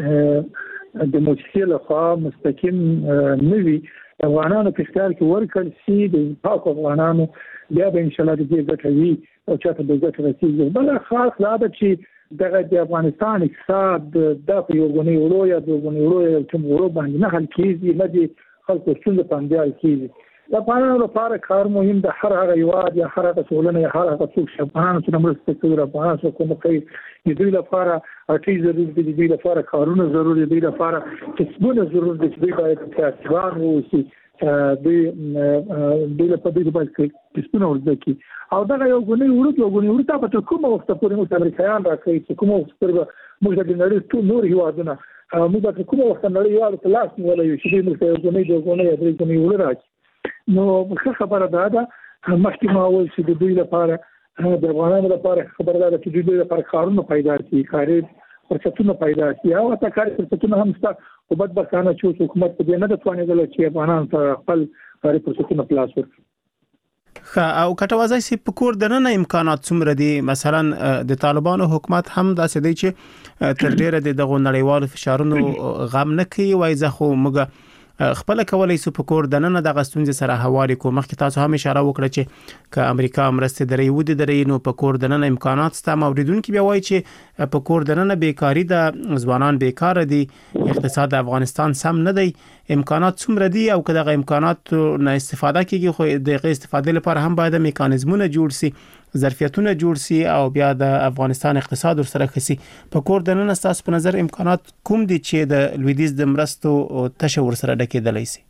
د مؤسسې لخوا مستقیم نوي افغانانو په اختیار کې ورکړل شي د پاک افغانانو بیا به ان شاء الله دې ګټوي او چاته د ګټه رسیږي بل خاص لا ده چې د افغانستان اقتصاد د یو غونې ورو یا د غونې ورو یو څه ورو باندې نه حل کیږي نه دي خلکو څنګه باندې حل کیږي د افغانانو لپاره کار مهم د هر هغه یواد یا هر هغه ټولنه یا هر هغه څوک چې افغانانو سره مرسته کوي افغانانو سره کوم کوي د دوی لپاره اړتیا ضروري دي د دوی لپاره کارونه ضروري دي د دوی لپاره کسبونه ضروري دي چې دوی باید کارګران ووسي دوی په دې باندې کسبونه ورځي او دا یو غونې ورته په کومه وخت پورې موږ امریکایان راکړي چې کومه وخت پورې موږ د نړۍ ټول نور هیوادونه موږ په کومه وخت نړۍ یو تلاش ولې چې موږ یو غونې ورته نو خبره ده مخکې ما وویل چې د دوی لپاره د افغانانو لپاره خبره ده چې دوی لپاره کارونه پیدا شي کاري فرصتونه پیدا شي او تا کاري فرصتونه هم شته او بدبختانه چې حکومت په دې نه توانېدل چې افغانان ته خپل کاري فرصتونه خلاص ورکړي او کټوازی سي په کور دنه امکانات څومره دي مثلا د طالبانو حکومت هم داسې دی چې تر ډیره د نړیوالو فشارونو غم نه کوي وای زه خو موږ خپل کولای سو په کور دنه د غستونځ سره حواله کوم مخکې تاسو هم اشاره وکړه چې ک امریکا مرسته درې ودی درې نو په کور دنه امکانات ست موریدونکو بیا وایي چې په کور دنه بیکاری د ځوانان بیکار دي اقتصاد افغانستان سم نه دی امکانات څومره دي او کله امکانات نه استفاده کیږي خو د استفادې لپاره هم باید میکانیزمونه جوړ شي ظرفیتونه جوړ شي او بیا د افغانستان اقتصاد سره خسي په کور دنه تاسو په نظر امکانات کوم دي چې د لویدیز د مرستو تشور سره ډکېدلای شي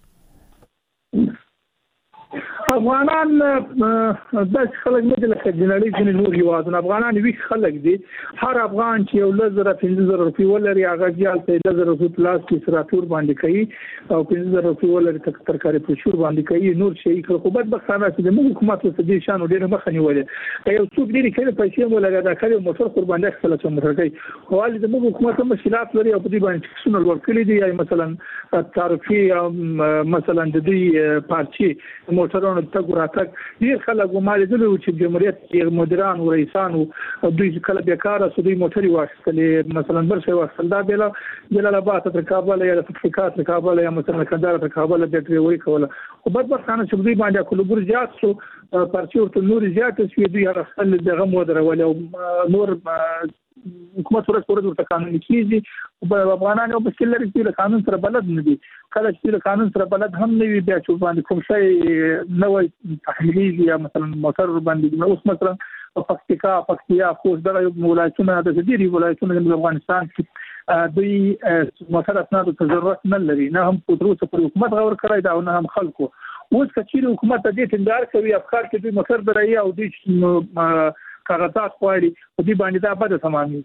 افغانان د خلک نه لکه د نړۍ ځینې نور هیوادونه افغانان وی خلک دي هر افغان چې یو لزر 15000 روپۍ ولري هغه ځال ته 10000 روپۍ پلاس کې سراتور باندې کوي او 15000 روپۍ ولري ترکاري پرشور باندې کوي نور شي خو بدبختانه چې د حکومت څخه دي شانو ډېر مخ نیولې یو څوک ډېر کړي پیسې ولګا دا کړي موټر قرباني خپل څه موټر کوي حواله د حکومت مشکلات لري او په دې باندې څونه ورکړي دي یا مثلا تعرفي مثلا د دې پارچي موټرونو تګوراتک ډیر خلک مال دي چې جمهوریت کې مدیران او رئیسان دوی کله بیکاره سودي موټري واخلي مثلا برشه واخل دا بل جلالاباد تر کابل یا تفریقات تر کابل یا مثلا کندهار تر کابل د ډریوري کوله او بدبختانه چې دوی باندې کول برجات سو پارچي ورته نور زیات شي دوی هغه خپل دغه مودره ول او نور حکومت ورته قانون کیږي او افغانانو په څیر لري چې قانون سره بلد نه دي کله چې قانون سره بلد هم نه وي بیا چې باندې کوم شی نه وي تحمیلي یا مثلا موټر باندې اوس مثلا پکتیا خوش دغه ولایتونه د دې ولایتونه د افغانستان کې دوی موټر اسناد ته ضرورت نه لري نه هم پروسه پر حکومت غور کړی دا نه هم خلکو اوس کچې حکومت دې ټینګار کوي افکار کې دوی موټر درایي او دوی کاغذات خواري او دې باندې دا بده تمامي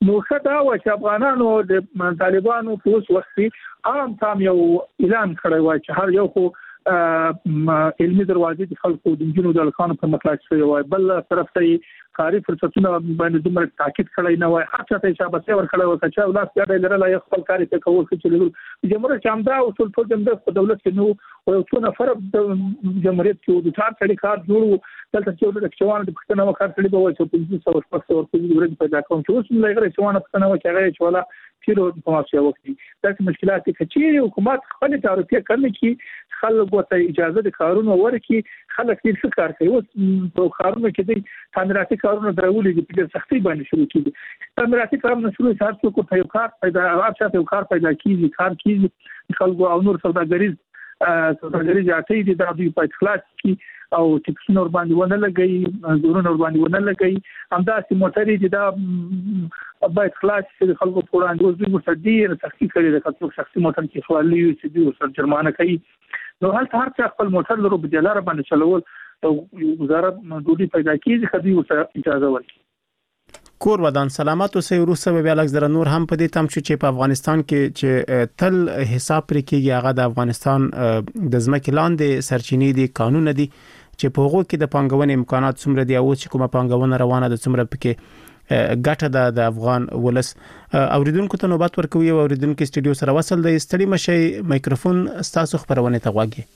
نو شته و چې افغانانو د طالبانو په اوس وخت عام تام یو اعلان کړی و چې هر یو خو علمي دروازې د خلکو د جنونو د الکانو په مطلق شوی وای بل طرف ته کاری فرصتونه باندې دومره تاکید کړی نه وای هر چاته حساب ور کړی و چې ولاس پیاده لرله یو خپل کاری ته کول چې جمهوریت چامدا او ټول د دولت کې نو او څو نفر د جمهوریت کې د چار کړي کار جوړو دلته چې د چوان د پښتنو کار کړي به وای چې 1500 شپږ ورته ورته پیدا کوم چې اوس موږ غره چوان پښتنو چې هغه چې ولا پیرو په ماشي وخت دا مشکلات چې حکومت خپل تعرفه کړي کې خلک ته اجازه د کارونو ورکي خلک دې څه کار کوي او په کارونو کې د تعمیراتي کارونو درولې د سختي باندې شروع کیږي تعمیراتي کارونه شروع ساتو کو په کار پیدا راځي په کار پیدا کیږي کار کیږي خلکو او نور سوداګریز اټي دي د دوی په اخلاص کې او ټیکس نور باندې ونه لګي زورونه ور باندې ونه لګي همداسې موټرې دي دا باید خلاص چې خلکو په وړاندې اوس دوی مستدیر تحقیق کړي د خپل شخصي موټر کې خالي چې دوی سر جرمانه کوي نو هر څه خپل موټر لرو په دلاره باندې چلول او وزارت دوی پیدا کیږي خدي ورته اجازه ورکړي کور ودان سلامت اوسې وروسته بیا لږ زره نور هم په دې تم چې په افغانستان کې چې تل حساب پرې کېږي هغه د افغانستان د ځمکې لاندې سرچینې دي قانون دي چې په هغه کې د پانګونې امکانات څومره دي او چې کومه پانګونه روانه ده څومره پکې ګټه د افغان ولس اوریدونکو ته نوبت ورکوي او اوریدونکو استودیو سره وصل د استړي مشي مایکروفون ستاسو خبرونه ته واګي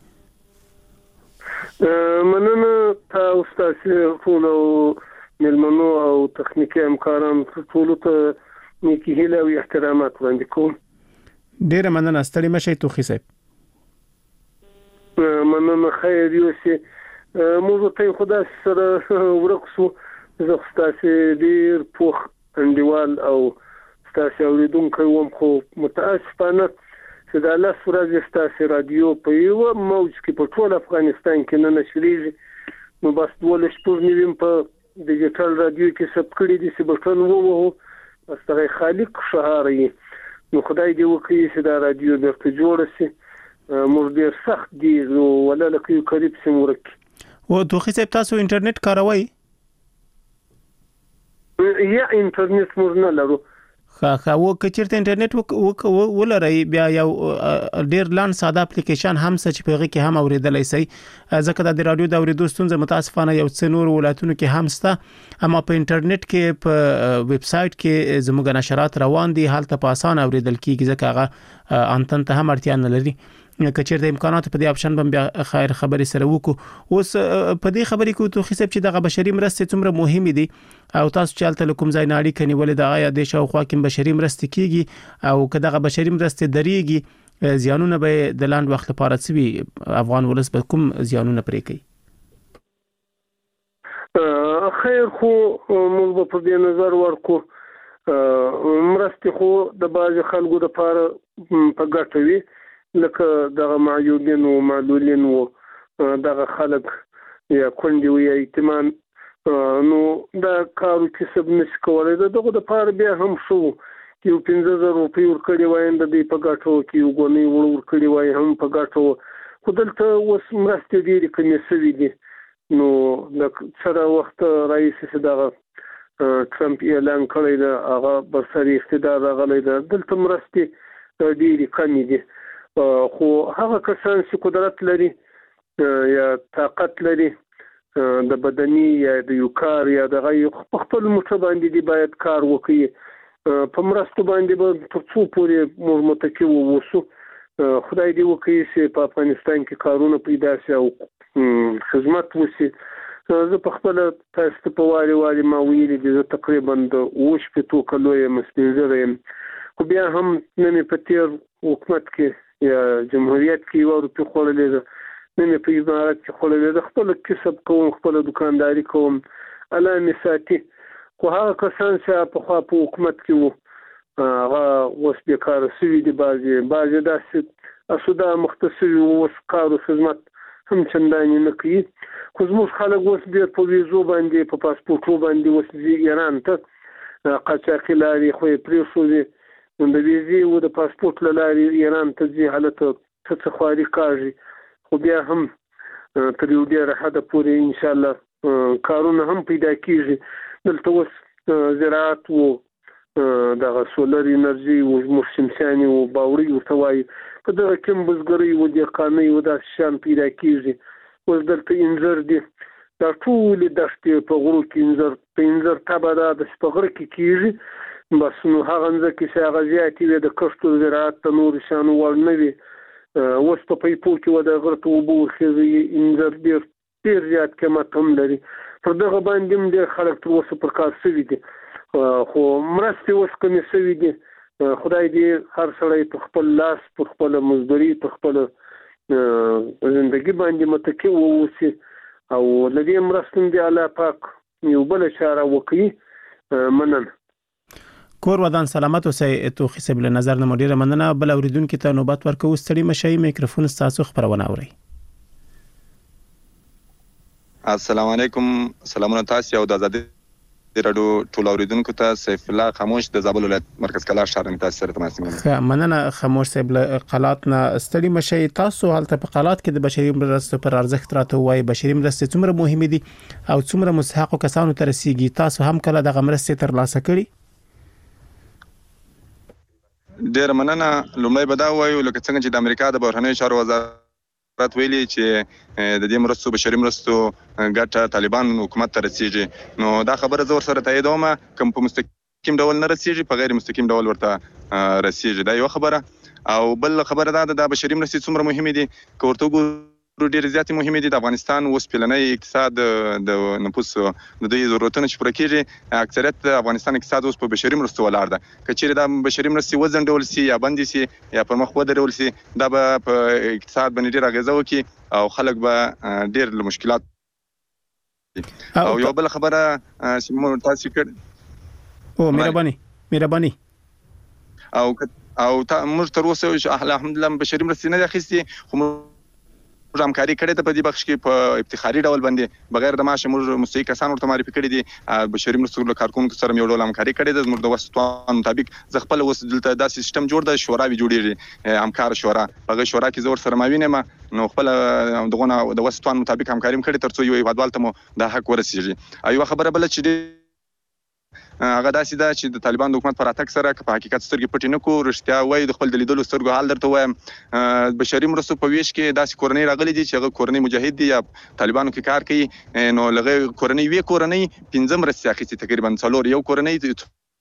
مننه تاسو ته فولو ملمنو او تخنیکی همکاران ټول ته نیکی هیله او احترامات وړاندې کوم ډیره مننه ستړي مشي توخی صاحب مننه خیر یوسي موږ ته خدا سره ورکسو زه ستاسو ډیر پوخ انډیوال او ستاسو اوریدونکو وم خو متاسفانه چې د لاس ورځ ستاسو رادیو په یو موج کې په ټول افغانستان کې نه نشریږي نو بس ولې شپږ نیویم په ډیجیټل رادیو کې سب کړی دي چې بټن وو استغه خالق شهاري نو خدای دې وکړي چې دا رادیو درته جوړ شي موږ ډیر سخت دي ولا لکه قریب سم ورک و توخی صاحب تاسو انټرنیټ کاروي یا انټرنیټ موږ نه لرو خا و کچرته انټرنیټ ولري بیا یو ډیر لاند ساده اپلیکیشن هم چې پیغه کې هم اوریدلای شي ځکه د رادیو د اوریدو ستونزه متاسفانه یو څه نور ولایتونو کې هم سته اما په انټرنیټ کې په ویب سټ کې زموږ نشرات روان دي حالت په اسانه اوریدل کیږي ځکه هغه انټن ته هم اړتیا نه لري کچرته امکانات په دې اپشن باندې خیر خبري سره وکړو اوس په دې خبرې کې تو خصب چې د بشري مرستې څومره مهمه دي او تاسو چالت کوم ځای ناړي کني ولې د آیا د شاوخوا کې بشري مرستې کیږي او کله د بشري مرستې دريږي زیانونه به د لاند وخت لپاره څه افغان ولس به کوم زیانونه پرې کوي خیر خو موږ په دې نظر ورکو مرستې خو د باج خلکو لپاره په ګټه وي لکه دغه معیوبین او معلولین او دغه خلک یا کندي او ایتمان نو دا کارو چې سب نشي کولای دغه د پاره بیا هم شو یو 15000 روپۍ ورکړي وای د دې په ګټو کې یو غونی ورکړي وای هم په ګټو خو دلته اوس مرستې ډېرې کمې شوې دي نو د سره وخت رئیس دغه ټرمپ اعلان کړی دا هغه برسري اقتدار راغلی دا دلته مرستې ډېرې کمې دي خو هغه کسان چې قدرت لري یا طاقت لري د بدني یا د یو کار یا د غي خپل موټر باندې دی باید کار وکړي په مرستو باندې به تر څو پورې موږ متکی ووسو خدای دې وکړي چې په افغانستان کې کارونه پیدا شي او خدمت وشي زه په خپل تاسو په واري ما ویلي دي تقریبا د وښ په تو کلوې مسپینځرم خو بیا هم نن په تیر حکومت کې یا جمهوریت کې ورته خورلې ده نن په امارات کې خورلې ده خپل کسب کوم خپل دکانداري کوم علامه ساتي خو هغه کسان چې په خوا په حکومت کې وو هغه اوس بیکاره سوي دي بعضي داسې اسوده مختصر اوس کار او خدمت هم چندانې نه کوي خو زموږ خلک اوس بیا په ویزو باندې په پاسپورټو باندې اوس ایران ته قاچاقي لارې خو یې پرېښودې نو د ویزې او د پاسپورت لارې ایران ته ځي حالت څه خواري کاږي خو بیا هم تر یو ډېره حده پورې ان شاء الله کارونه هم پیدا کیږي دلته اوس زراعت او دغه سولر انرژي او مشمسياني او باوري ورته وایي په دغه کوم بزګري او دهقاني او د شان پیدا کیږي. اوس دلته انځر دي دا ټول دښتې په غرو کې انځر تبه ده د سپغر کې کیږي بس نو هغه ځکه چې هغه زیاتې وي د کښتو زراعت ته نور شانو ور نه وي. اوس په پیپو کې و د غرته اوبه ورخېږي انځر ډېر زیات قیمت هم لري. پر دغه باندې هم ډېر خلک تر اوسه پر کار شوي دي خو مرستې اوس کمې شوي دي. خدای دې هر سړی په خپل لاس په خپله مزدوري په خپله زندګي باندې متکي واوسي او له دې مرستې دې الله پاک یو بله چاره وکړي. مننه. کور ودان سلامت اوسئ. توخي صاحب له نظر نه مو ډېره مننه. بل اوریدونکي ته نوبت ورکوو. ستړي مشئ. میکروفون ستاسو خبرونه اورئ. السلام علیکم. سلامونه تاسو او د آزادي راډیو ټول اوریدونکو ته سیف الله خاموش د زابل ولایت مرکز کلار شهر تاسو سره تماس نیولم. مننه خاموش صاحب له قلات نه ستړي مشئ. تاسو هلته په قلات کې د بشري مرستو پر ارزښت راته وایي. بشري مرستې څومره مهمه دي او څومره مستحق کسانو ته رسیږي؟ تاسو هم کله دغه مرستې ترلاسه کړي؟ ډېر مننه. لومړی به دا وایو لکه څنګه چې د امریکا د بهرنیو چارو وزارت ویلي چې د دې مرستو بشري مرستو ګټه طالبان حکومت ته رسیږي. نو دا خبره زه ورسره تاییدوم. کوم په مستقیم ډول نه رسیږي په غیر مستقیم ډول ورته رسیږي. دا یو خبره. او بل خبره دا ده د بشري مرستې څومره مهمې دي که ورته وګورو ډېر زیاتې مهمې دي. د افغانستان اوس پلنی اقتصاد د نفوس د دوی ضرورتونه چې پوره کېږي اکثریت د افغانستان اقتصاد اوس په بشري مرستو ولاړ ده. که چیرې دا بشري مرستې وځنډول سي یا بندې سي یا پر مخ ودرول سي دا به په اقتصاد باندې ډېر اغېزه وکړي او خلک به ډېر له مشکلات او یو بل خبره چې موږ تاسو کړ مهرباني او موږ تر اوسه الحمدلله بشري مرستې نه اخیستې خو همکاري کړې ده په دې بخش کې په افتخاري ډول باندې بغیر د معاشه موږ مستحق کسان ورته معرفي کړي دي. بشري مرستو له کارکونکو سره یو ډول همکاري کړې ده. زموږ د وس توان مطابق زه خپل اوس دلته دا سیستم جوړ ده شوراوي جوړېږي همکار شورا. هغه شورا کې زه ورسره معاونیم نو خپل دغه د وس توان مطابق همکاري کړې ترڅو یو هیوادوال ته مو د حق ورسیږي. ایو خبره بل چې هغه داسې ده چې د طالبان د حکومت پر اتک سره په حقیقت سترګې پټې نه کو رښتیا وایي د خپل د لیدلو سترګو حال درته وایم. بشري مرستو په ویش کې داسې کورنۍ راغلي دي چې هغه کورنۍ مجاهد دي یا طالبانو کې کار کوي. نو لغه کورنۍ 15 مرستې اخیستې تقریبا 4 یو کورنۍ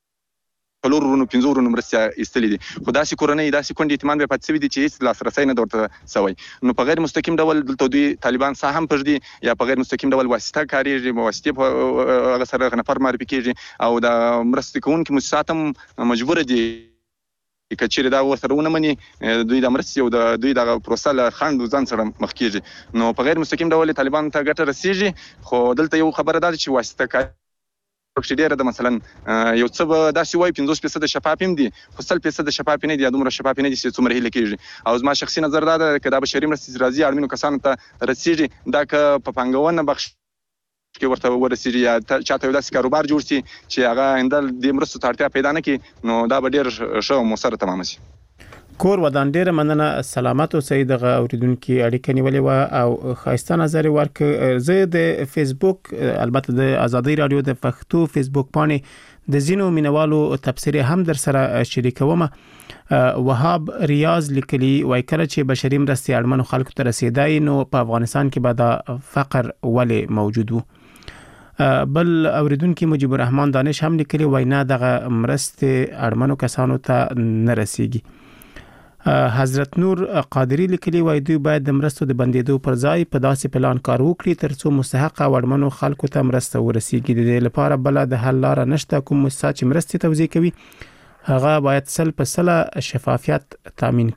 4 ورونو 15 ورونو مرستې ایستلې دي. خو داسې کورنۍ داسې کونډې اعتماد به پاتې شوي دي چې هیڅ لاسرسی نه ورته شوی. نو په غیر مستقیم ډول دلته دوی طالبان ساه هم پرېږدي یا په غیر مستقیم ډول واسطه کارېږي واسطې په هغه سره نفر معرفي کېږي او د مرستې کوونکي مؤسسات هم مجبوره دي که چیرې دا ورسره ونه مني دوی د مرستې او د دوی دغه پروسه له خنډ ځان سره مخ کېږي. نو په غیر مستقیم ډول طالبان ته ګټه رسیږي. خو دلته یو خبره ده چې واسطه کار پکې ډېره ده. مثلا یو څه به داسې وایي 50% شفاف هم دي خو 100% شفاف نه دي یا دومره شفاف نه دي چې څومره هیله کېږي. او زما شخصي نظر دا ده که دا بشري مرستې راځي اړمنو کسانو ته رسیږي دا که په پانګونه بخش کې ورته ورسیږي یا چاته یو داسې کاروبار جوړ شي چې هغه آینده دې مرستو ته اړتیا پیدا نه کړي نو دا به ډېر ښه او مؤثره تمامه شي. کور ودان ډېره مننه. سلامت اوسئ. دغه اوریدونکي اړیکه نیولې وه او ښایسته نظر یې ورکړ. زه د فیسبوک البته د ازادي راډیو د پښتو فیسبوک باندې د ځینو مینوالو تبصرې هم در سره شریکوم. وهاب ریاض لیکلي وایي کله چې بشري مرستې اړمنو خلکو ته رسیدای نو په افغانستان کې به دا فقر ولې موجود وو. بل اوریدونکي مجيب الرحمن دانش هم لیکلي وایي نه دغه مرستې اړمنو کسانو ته نه رسیږي. حضرت نور قادری لیکلي وایي دوی باید د مرستو د بندیدو پر ځای په داسې پلان کار وکړي ترڅو مستحق او اړمنو خلکو ته مرسته ورسیږي. د دې لپاره بل د حل لار نشته. کوم مؤسسات چې مرستې توزیع کوي هغه باید 100% شفافیت تامین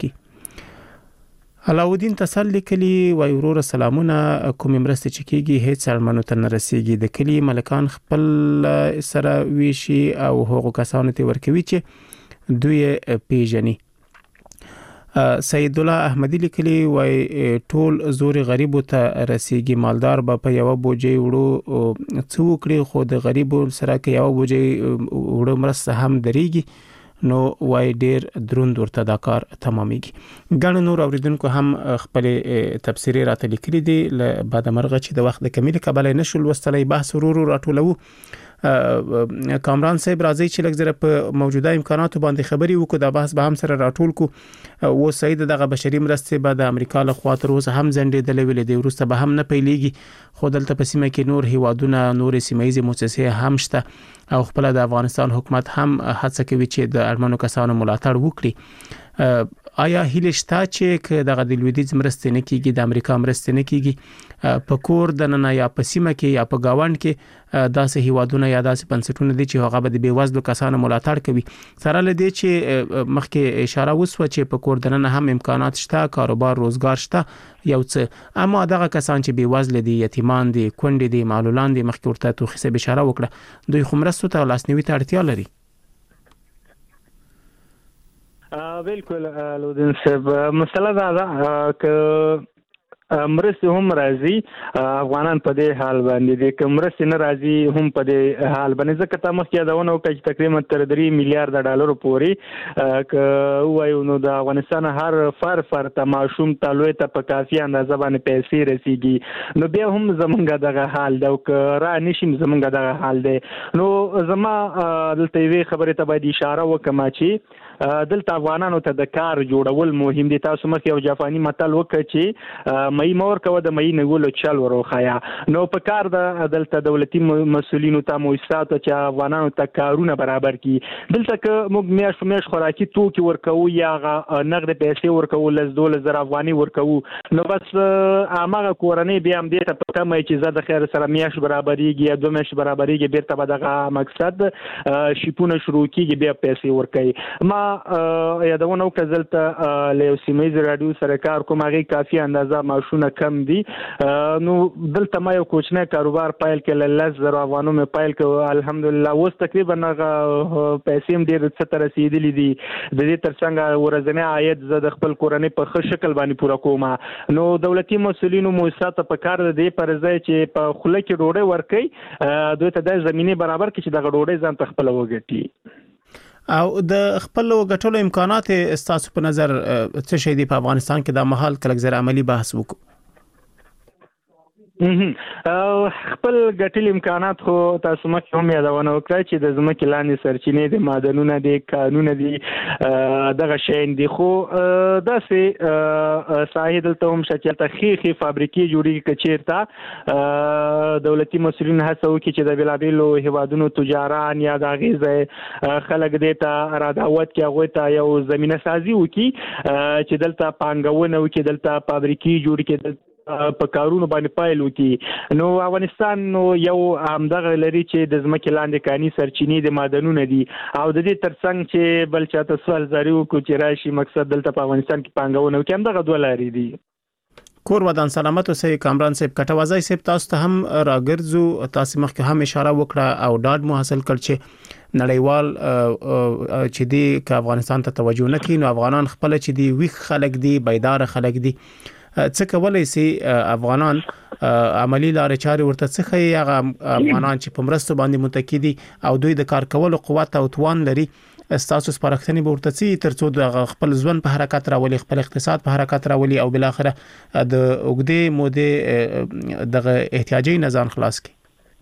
کړي. علاودین تسل لیکلي وایي ورور سلامونه کوم مرستې چې کیږي هیڅ اړمنو ته نه رسیږي. د کلی ملکان خپل سره ویشي او هغو کسانو ته ورکوي چې دوی پیژني. سید الله احمدی لیکلی وای ټول زور غریب ته رسیږي. مالدار به په یو بوجي وړو څو کړي خو د غریب سره کې یو بوجي وړو مرسته هم درېږي نو وای ډیر دروند ورته دا کار تمامېږي. ګڼ نور اوریدونکو هم خپل تفسیري راته لیکلي دي. له بعد مرغه چې د وخت د کمیل کبل نشول وستلې بحث ورو راټولو کامران صاحب راځي چې لږ زره په موجوده امکاناتو باندې خبري وکړو د بحث به هم سره راټول کو و سید دغه بشري مرستې به د امریکا له خوا تر اوسه هم ځنډېدلې ویلې دی ورسته به هم نه پیلېږي خو دلته په سیمه کې نور هیوادونه نور سیمایي مؤسسې هم شته او خپل د افغانستان حکومت هم هڅه کوي چې د اړمنو کسانو ملاتړ وکړي آیا هیله شته چې دغه د لویدیځ مرستې نه کیږي د امریکا مرستې نه کیږي په کور د نن یا په سیمه کې یا په گاوند کې داسې هیوادونه یا داسې بنسټونه دي چې هغه به د بیوزلو کسانو ملاتړ کوي سره لدی چې مخکې اشاره وسوه چې په کور د نن هم امکانات شته کاروبار روزګار شته یو څه اما دغه کسان چې بیوزل دي یتیمان دي کونډې دي معلولان دي مخکې ورته توخیسه اشاره وکړه دوی خو مرستو ته لاسنیوي ته اړتیا لري بالکل لودین صاحب مسله دا ده ک مرستې هم راځي افغانان په دې حال باندې دي که مرستې نه راځي هم په دې حال باندې ځکه تا مخکې یادونه وکړه چې تقریبا تر 3 میلیارډ ډالر پورې که وایو نو د افغانستان هر فرد ته ماشوم ته لوی ته په کافي اندازه باندې پیسې رسیږي نو بیا هم زمونږ دغه حال ده او که را نشیم زمونږ دغه حال دی نو زما دلته یوې خبرې ته باید اشاره وکړم چې دلته افغانانو ته د کار جوړول مهم دي تاسو مخکې یو جاپاني متل وکړ چې مې مور کوه د مې نیولو چل وروخایا نو په کار د دلته دولتي مسولینو ته مؤسساتو چې افغانانو ته کارونه برابر کړي دلته که موږ میاش خوراکي توکي ورکوو یا نقد پیسې ورکوو لز 2000 افغاني ورکوو نو بس هغه کورنۍ بیا هم دې ته پته مې چې زه د خیر سره میاش برابرېږي یا 2 میاش برابرېږي بیرته به دغه مقصد شیپونه شروع کیږي بیا پیسې ورکوي ما یادونه وکړه دلته له سیمایي رادیو سره کار کوم هغه کافي اندازه معاشونه کم دي نو دلته ما یو کوچنی کاروبار پایل کړل 10000 افغانو مې پایل کړ الحمدلله اوس تقریبا پیسې هم ډېر څه تر رسیدلې دي د دې ترڅنګ ورځنی عاید زه د خپل کورنۍ په ښه شکل باندې پوره کوم نو دولتي مسولینو مؤسساتو په کار د دې پر ځای چې په خوله کې ډوډۍ ورکړي دوی ته د زمینه برابر کړي چې دغه ډوډۍ ځان ته خپل وګټي او د خپل غټولو امکانات استاسو په نظر څه شي دی په افغانستان کې د محل کلک زر عملی بحث وکړو خپل ګټل امکانات خو تاسو مخکې هم یادونه وکړه چې د ځمکې لاندې سرچینې د معدنونه دي کانونه دي دغه شین دي خو داسې ساحې دلته هم شته تخیخي فابریکې جوړې کچیرته دولتي مسؤلین هڅه وکړي چې د بلابلو هیوادونو تجاران یا د غیزه خلک دې ته را دعوت کې هغه ته یو زمينه سازي وکړي چې دلته پانګونه وکړي دلته فابریکې جوړ کړي په کارونو باندې پایل وکړي نو افغانستان نو یو همدغه لري چې د ځمکې لاندې کاني سرچینې د معدنونه دي او د دې ترڅنګ چې بل چاته سوال زاري وکړو چې راشي مقصد دلته په افغانستان کې پانګونه وکړي همدغه دوه لارې دي کور ودان سلامت اوسئ کامران صاحب کټوازی صاحب تاسو ته هم راګرځو تاسو مخکې هم اشاره وکړه او ډاډ مو حاصل کړ چې نړیوال چې دی ک افغانستان ته توجه نه کوي نو افغانان خپل چې دی ویخ خلک دی بیدار خلک دی څه کولای شي افغانان عملی لارې چارې ورته څه خي هغه افغانان چې په مرستو باندې متکی دي او دوی د کار کولو قوت او توان لري استاسو سپارښتنې به ورته سي ترڅو د خپل ځوان په حرکت راولي خپل اقتصاد په حرکت راولي او بل اخره د وګړي موده د احتیاجي نظام خلاص کی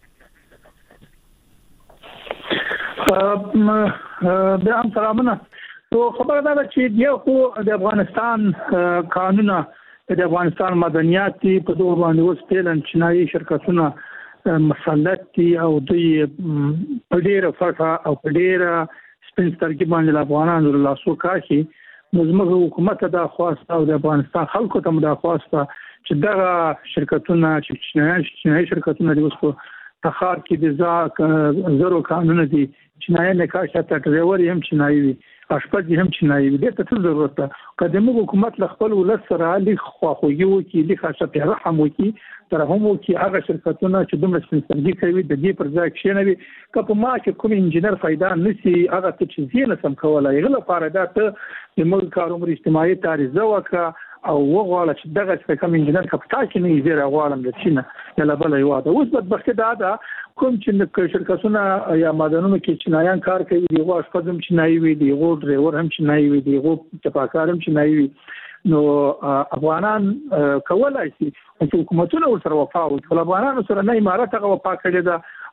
بیا هم سلامونه تو خبره ده چې یو خو د افغانستان قانونا د افغانستان مدنیات په دوه باندې اوس پیلن چینایي شرکتونه مسلط دي او دوی په ډیره فرصه او په ډیره سپینسترګي باندې افغانانو لاسو کاشي نو زموږ حکومت دا خواسته او د افغانستان خلکو ته دا خواسته چې دغه شرکتونه چې چینایي شرکتونه د اوس په تخار کې د زرو قانون دي چینایي نکاح ته ډرایور هم چینایي اشپز هم چینایي دي ته څه ضرورت ده قدمو حکومت خپل ولس سره لیک خواخوږي وکي لیک خاصه رحم وکي تر هم وکي هغه شرکتونه چې دومره سنسرګي کوي د دې پر ځای کې نه وي که ما چې کوم انجنیر فائدہ نسی هغه ته چې زینه سم کولای غل لپاره دا ته د ملک کاروبار اجتماعي تعرضه وکړه او وغواړه چې دغه څه کوم انجنیر کپټا کې نه زیره غواړم د چینه یا بل یو دا اوس بدبخته دا کوم چې شرکتونه یا مدنونو کې چینایان کار کوي دی غواړي خپل چینایي وي دی غوړ ډرایور هم چینایي وي دی غوړ چپاکار هم چینایي وي نو افغانان کولای شي چې حکومتونه ورسره وفا وکړي افغانانو سره نه امارات هغه وفا کړی دا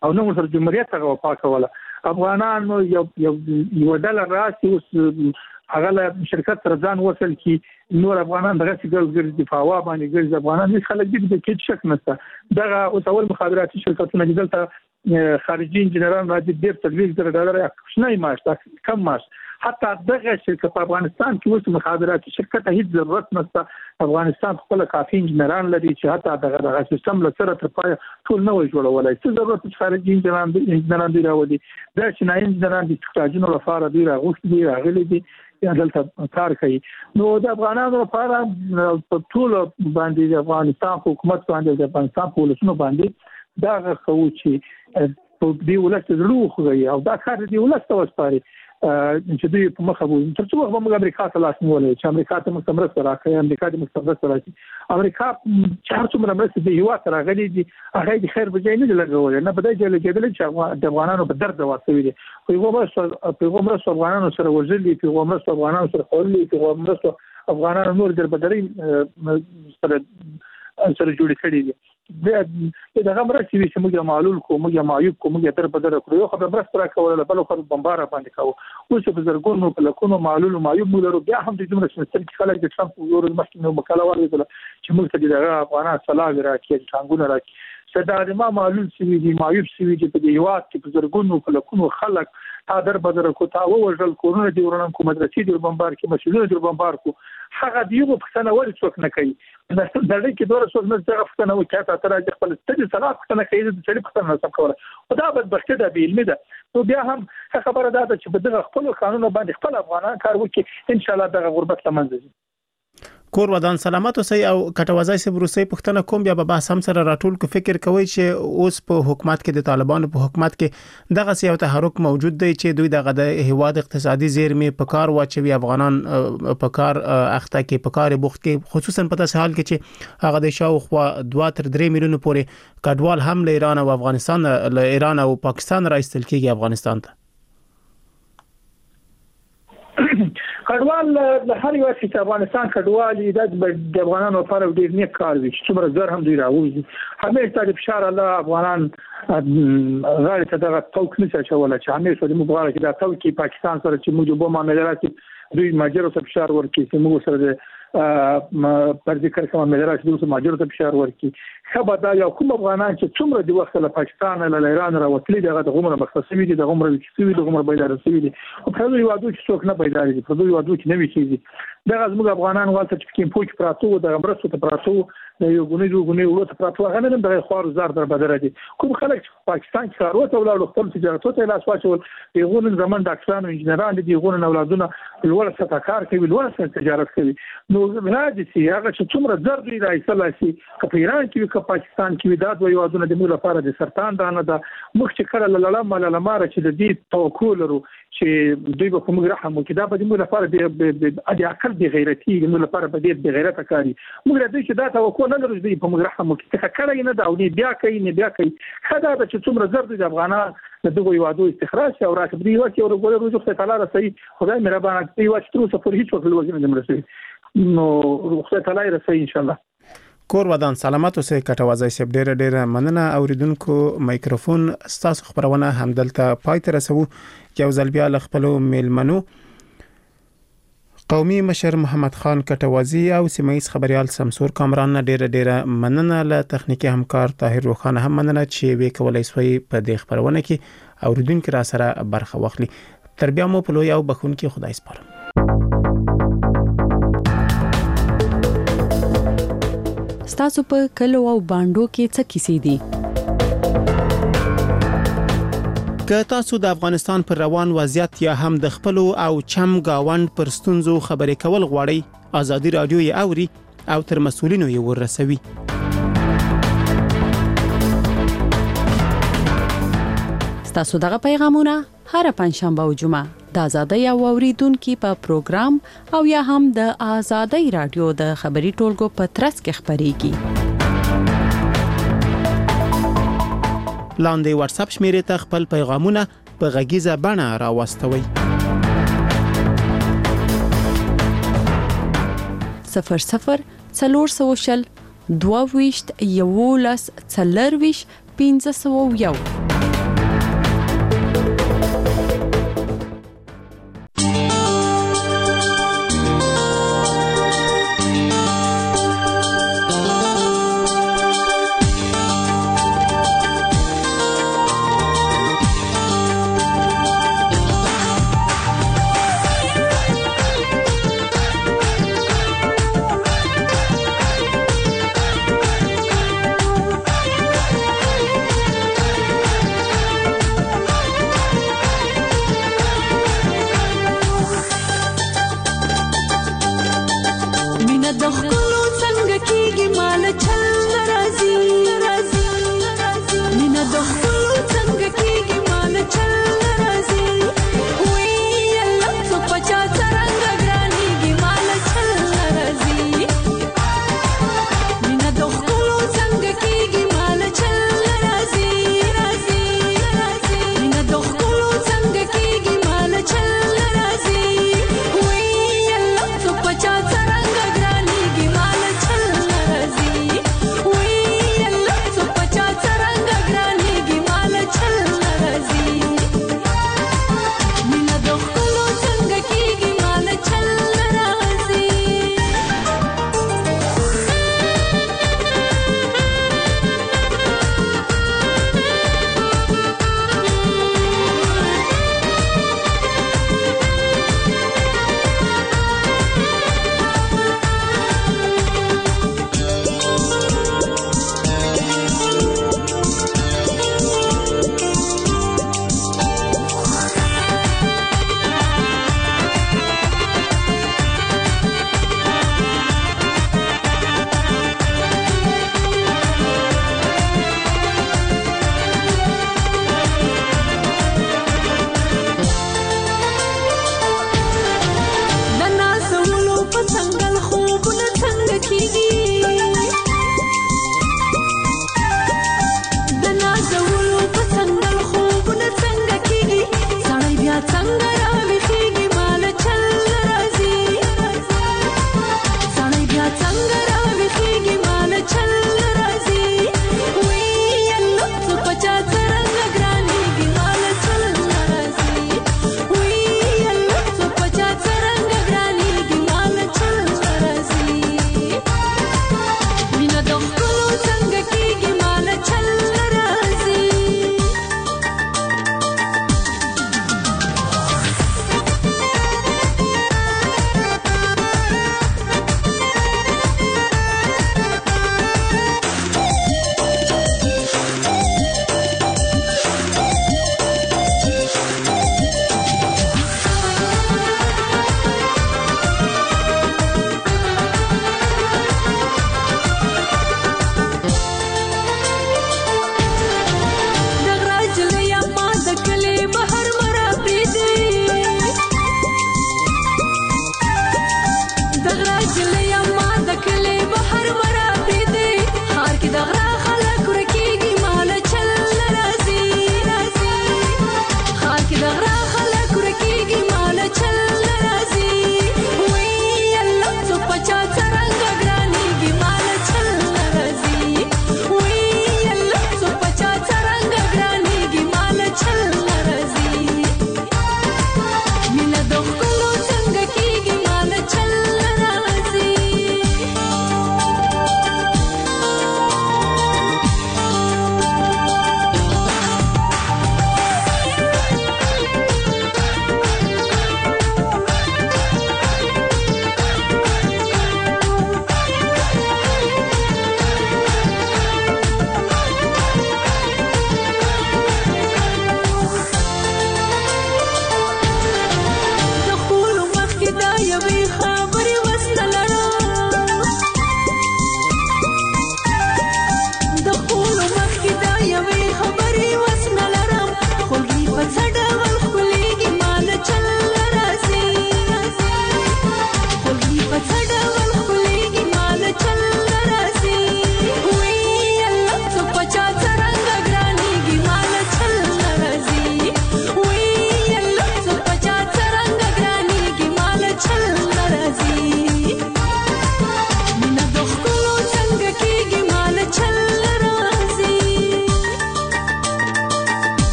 او نو سره جمهوریت هغه وفا کوله. افغانانو یو ډله راسي اوس هغه له شرکت سره ځان وصل کی نور افغانان دغه څنګه دفاع باندې ګرځي افغانان هیڅ خلک دې د کې شک نشته. دغه اوس اول مخابراتي شرکتونه چې دلته خارجي انجنیران راځي $30,000 کوچنی معاش کم معاش. حتی دغه شرکت په افغانستان کې اوس مخابراتي شرکت هیڅ ضرورت نشته. افغانستان خپل کافي انجنیران لري چې حتی دغه سیستم له سره تر پای ټول نه وي جوړولای. څه ضرورت چې خارجي انجنیران دی راوړي دا چې نه انجنیران د تکنالوژي لپاره دی راغوښتي دي راغلي دي یا دلته کار کوي. نو د افغانانو لپاره په ټول باندې د افغانستان حکومت باندې د افغانستان پولیسونو باندې دا خو چې په دې ولست زړه خوږي او دا کار دی ولست وسپاري چې دوی په مخه وو تر څو موږ امریکا ته لاس نیولې چې امریکا ته مستمر سره راکړي امریکا د مستمر سره راکړي امریکا چې هر څومره مرسته دی هوا سره غلي دي هغه د خیر بجای نه لګول نه بده چې لګیدل چې د افغانانو په درد ورسوي دي په کومه افغانانو سره ورزلي په کومه افغانانو سره خولي په کومه افغانانو نور در بدري سره جوړ کړي دي. دغه مرستې چې موږ معلول کو موږ معیوب کو موږ در بدر کړو یو خبره مرسته راکوله بل خو بمبار باندې کاوه اوس په زرګونو په لکونو معلول او معیوب موږ لرو. بیا هم د جمهوریت شمسل کې خلک د ټرمپ یو ورځ مخکې نو مکالمه ورکړه چې موږ ته دغه افغانان سلاغ راکړي څنګه راکړي صدر ما معلول سوي دي معیوب سوي دي په یوات کې په زرګونو په لکونو خلک تا در بدر کو تا وژل کورونه دی ورنن کو مدرسې دی بمبار کې مسؤلین دی بمبار کو هغه دیغه پښتنه ول څوک نه کوي د دې کې دوره څوک نه ځغه پښتنه و چې تاسو راځي خپل ستدي صلاح پښتنه کوي د چلی پښتنه سم کوله خدا به بخته د بیلمه ده. نو بیا هم خبره ده چې په دغه خپل قانون باندې خپل افغانان کار وکړي ان شاء الله دغه غربت لمنځه ځي. کور ودان سلامت اوسئ او کټوازای سه روسي پښتنه کوم بیا به بحث هم سره راټول کو فکر کوي چې اوس په حکومت کې د طالبانو په حکومت کې دغه سیاو تحرک موجود دی چې دوی دغه د هواد اقتصادي زیرمې په کار واچوي افغانان په کار اخته کې په کار بوخت کې خصوصا په تاسو حال کې چې هغه د شاوخوا 2 تر 3 میلیون پورې کډوال هم له ایران او افغانستان له ایران او پاکستان راځل کېږي افغانستان ته. کډوال د هر یو چې افغانستان کډوال د افغانانو لپاره ډیر نیک کار وي چې څومره زر هم دی راوځي همیشه د فشار الله افغانان غاړه ته دغه توک نشي چولای چې همیشه د مبارک د توکي پاکستان سره چې موږ به معاملات دوی ماجرو ته فشار ورکړي چې موږ سره پر ذکر کوم معاملات دوی ماجرو ته فشار ورکړي خبر دا یو کوم افغانان چې څومره دی وخت له پاکستان له ایران راوتلي دغه غومره مختصوي دي دغه غومره وکړي دغه غومره بيدار شوي دي او په دوی وادو چې څوک نه بيدار دي په دوی وادو چې نوي کیږي دغه زموږ افغانان والته چې کوم پوښ پراتو دغه مرسته ته پراتو یو غونې ورته پراتو هغه نه دغه خوار زار در بدر دي کوم خلک پاکستان کې کاروته ولاړ خپل تجارت ته لاس واچول یغون زمون ډاکټرانو انجنیران دي یغون اولادونه لوړ سطح کار کوي لوړ سطح تجارت کوي نو راځي چې هغه چې څومره زر دی راځي چې په ایران کې په پاکستان کې دا دوه یوادونه د موږ لپاره د سرطان دانه ده مخ چې کړه لاله ماره چې د دې توکل لرو چې دوی په موږ رحم وکړي دا په موږ لپاره د عقل د غیرتي موږ لپاره په دې د غیرت کاری موږ د دې چې دا توکل نه لرو چې په موږ رحم وکړي څه کړه نه دا او بیا کوي خدا د چې څومره زر د افغانان د دغه یوادو استخراج او راکبري وکړي او وګورئ روزه په تعالی رسي خدای مهربان کوي چې تر اوسه پر هیڅ وخت لوځي نه مرسي نو خدای تعالی رسي ان شاء الله. کور ودان سلامت اوسئ کټوازای سپ ډیره مننه اوریدونکو مایکروفون ستاسو خبرونه همدلته پای ته رسو یو ځل بیا خپل میلمنو قومي مشر محمد خان کټوازی او سیمایي خبريال سمسور کامران ډیره مننه له تخنیکی همکار طاهر روخان هم مننه چې وی کولای سوی په دې خبرونه کې اوریدونکو را سره برخه واخلي تر بیا مو په لوی او بخون کې خدای سپارم. تاسو په کلو او باندو کې څه کیسې دي؟ که تاسو د افغانستان پر روان وضعیت یا هم د خپل او چم گاوند پر ستونزو خبرې کول غواړئ ازادي رادیو یې اوري او تر مسؤلینو یې ورسوي. تاسو دغه پیغامونه هر پنځشنبه او جمعه د آزادۍ او اوریدونکو په پروګرام او یا هم د آزادۍ رادیو د خبري ټولګو په ترڅ کې خبريږي. لاندې واتس اپ شمیرې ته خپل پیغامونه په غږیزه بڼه راوستوي. 00 420 22 11 40 1501 څنګه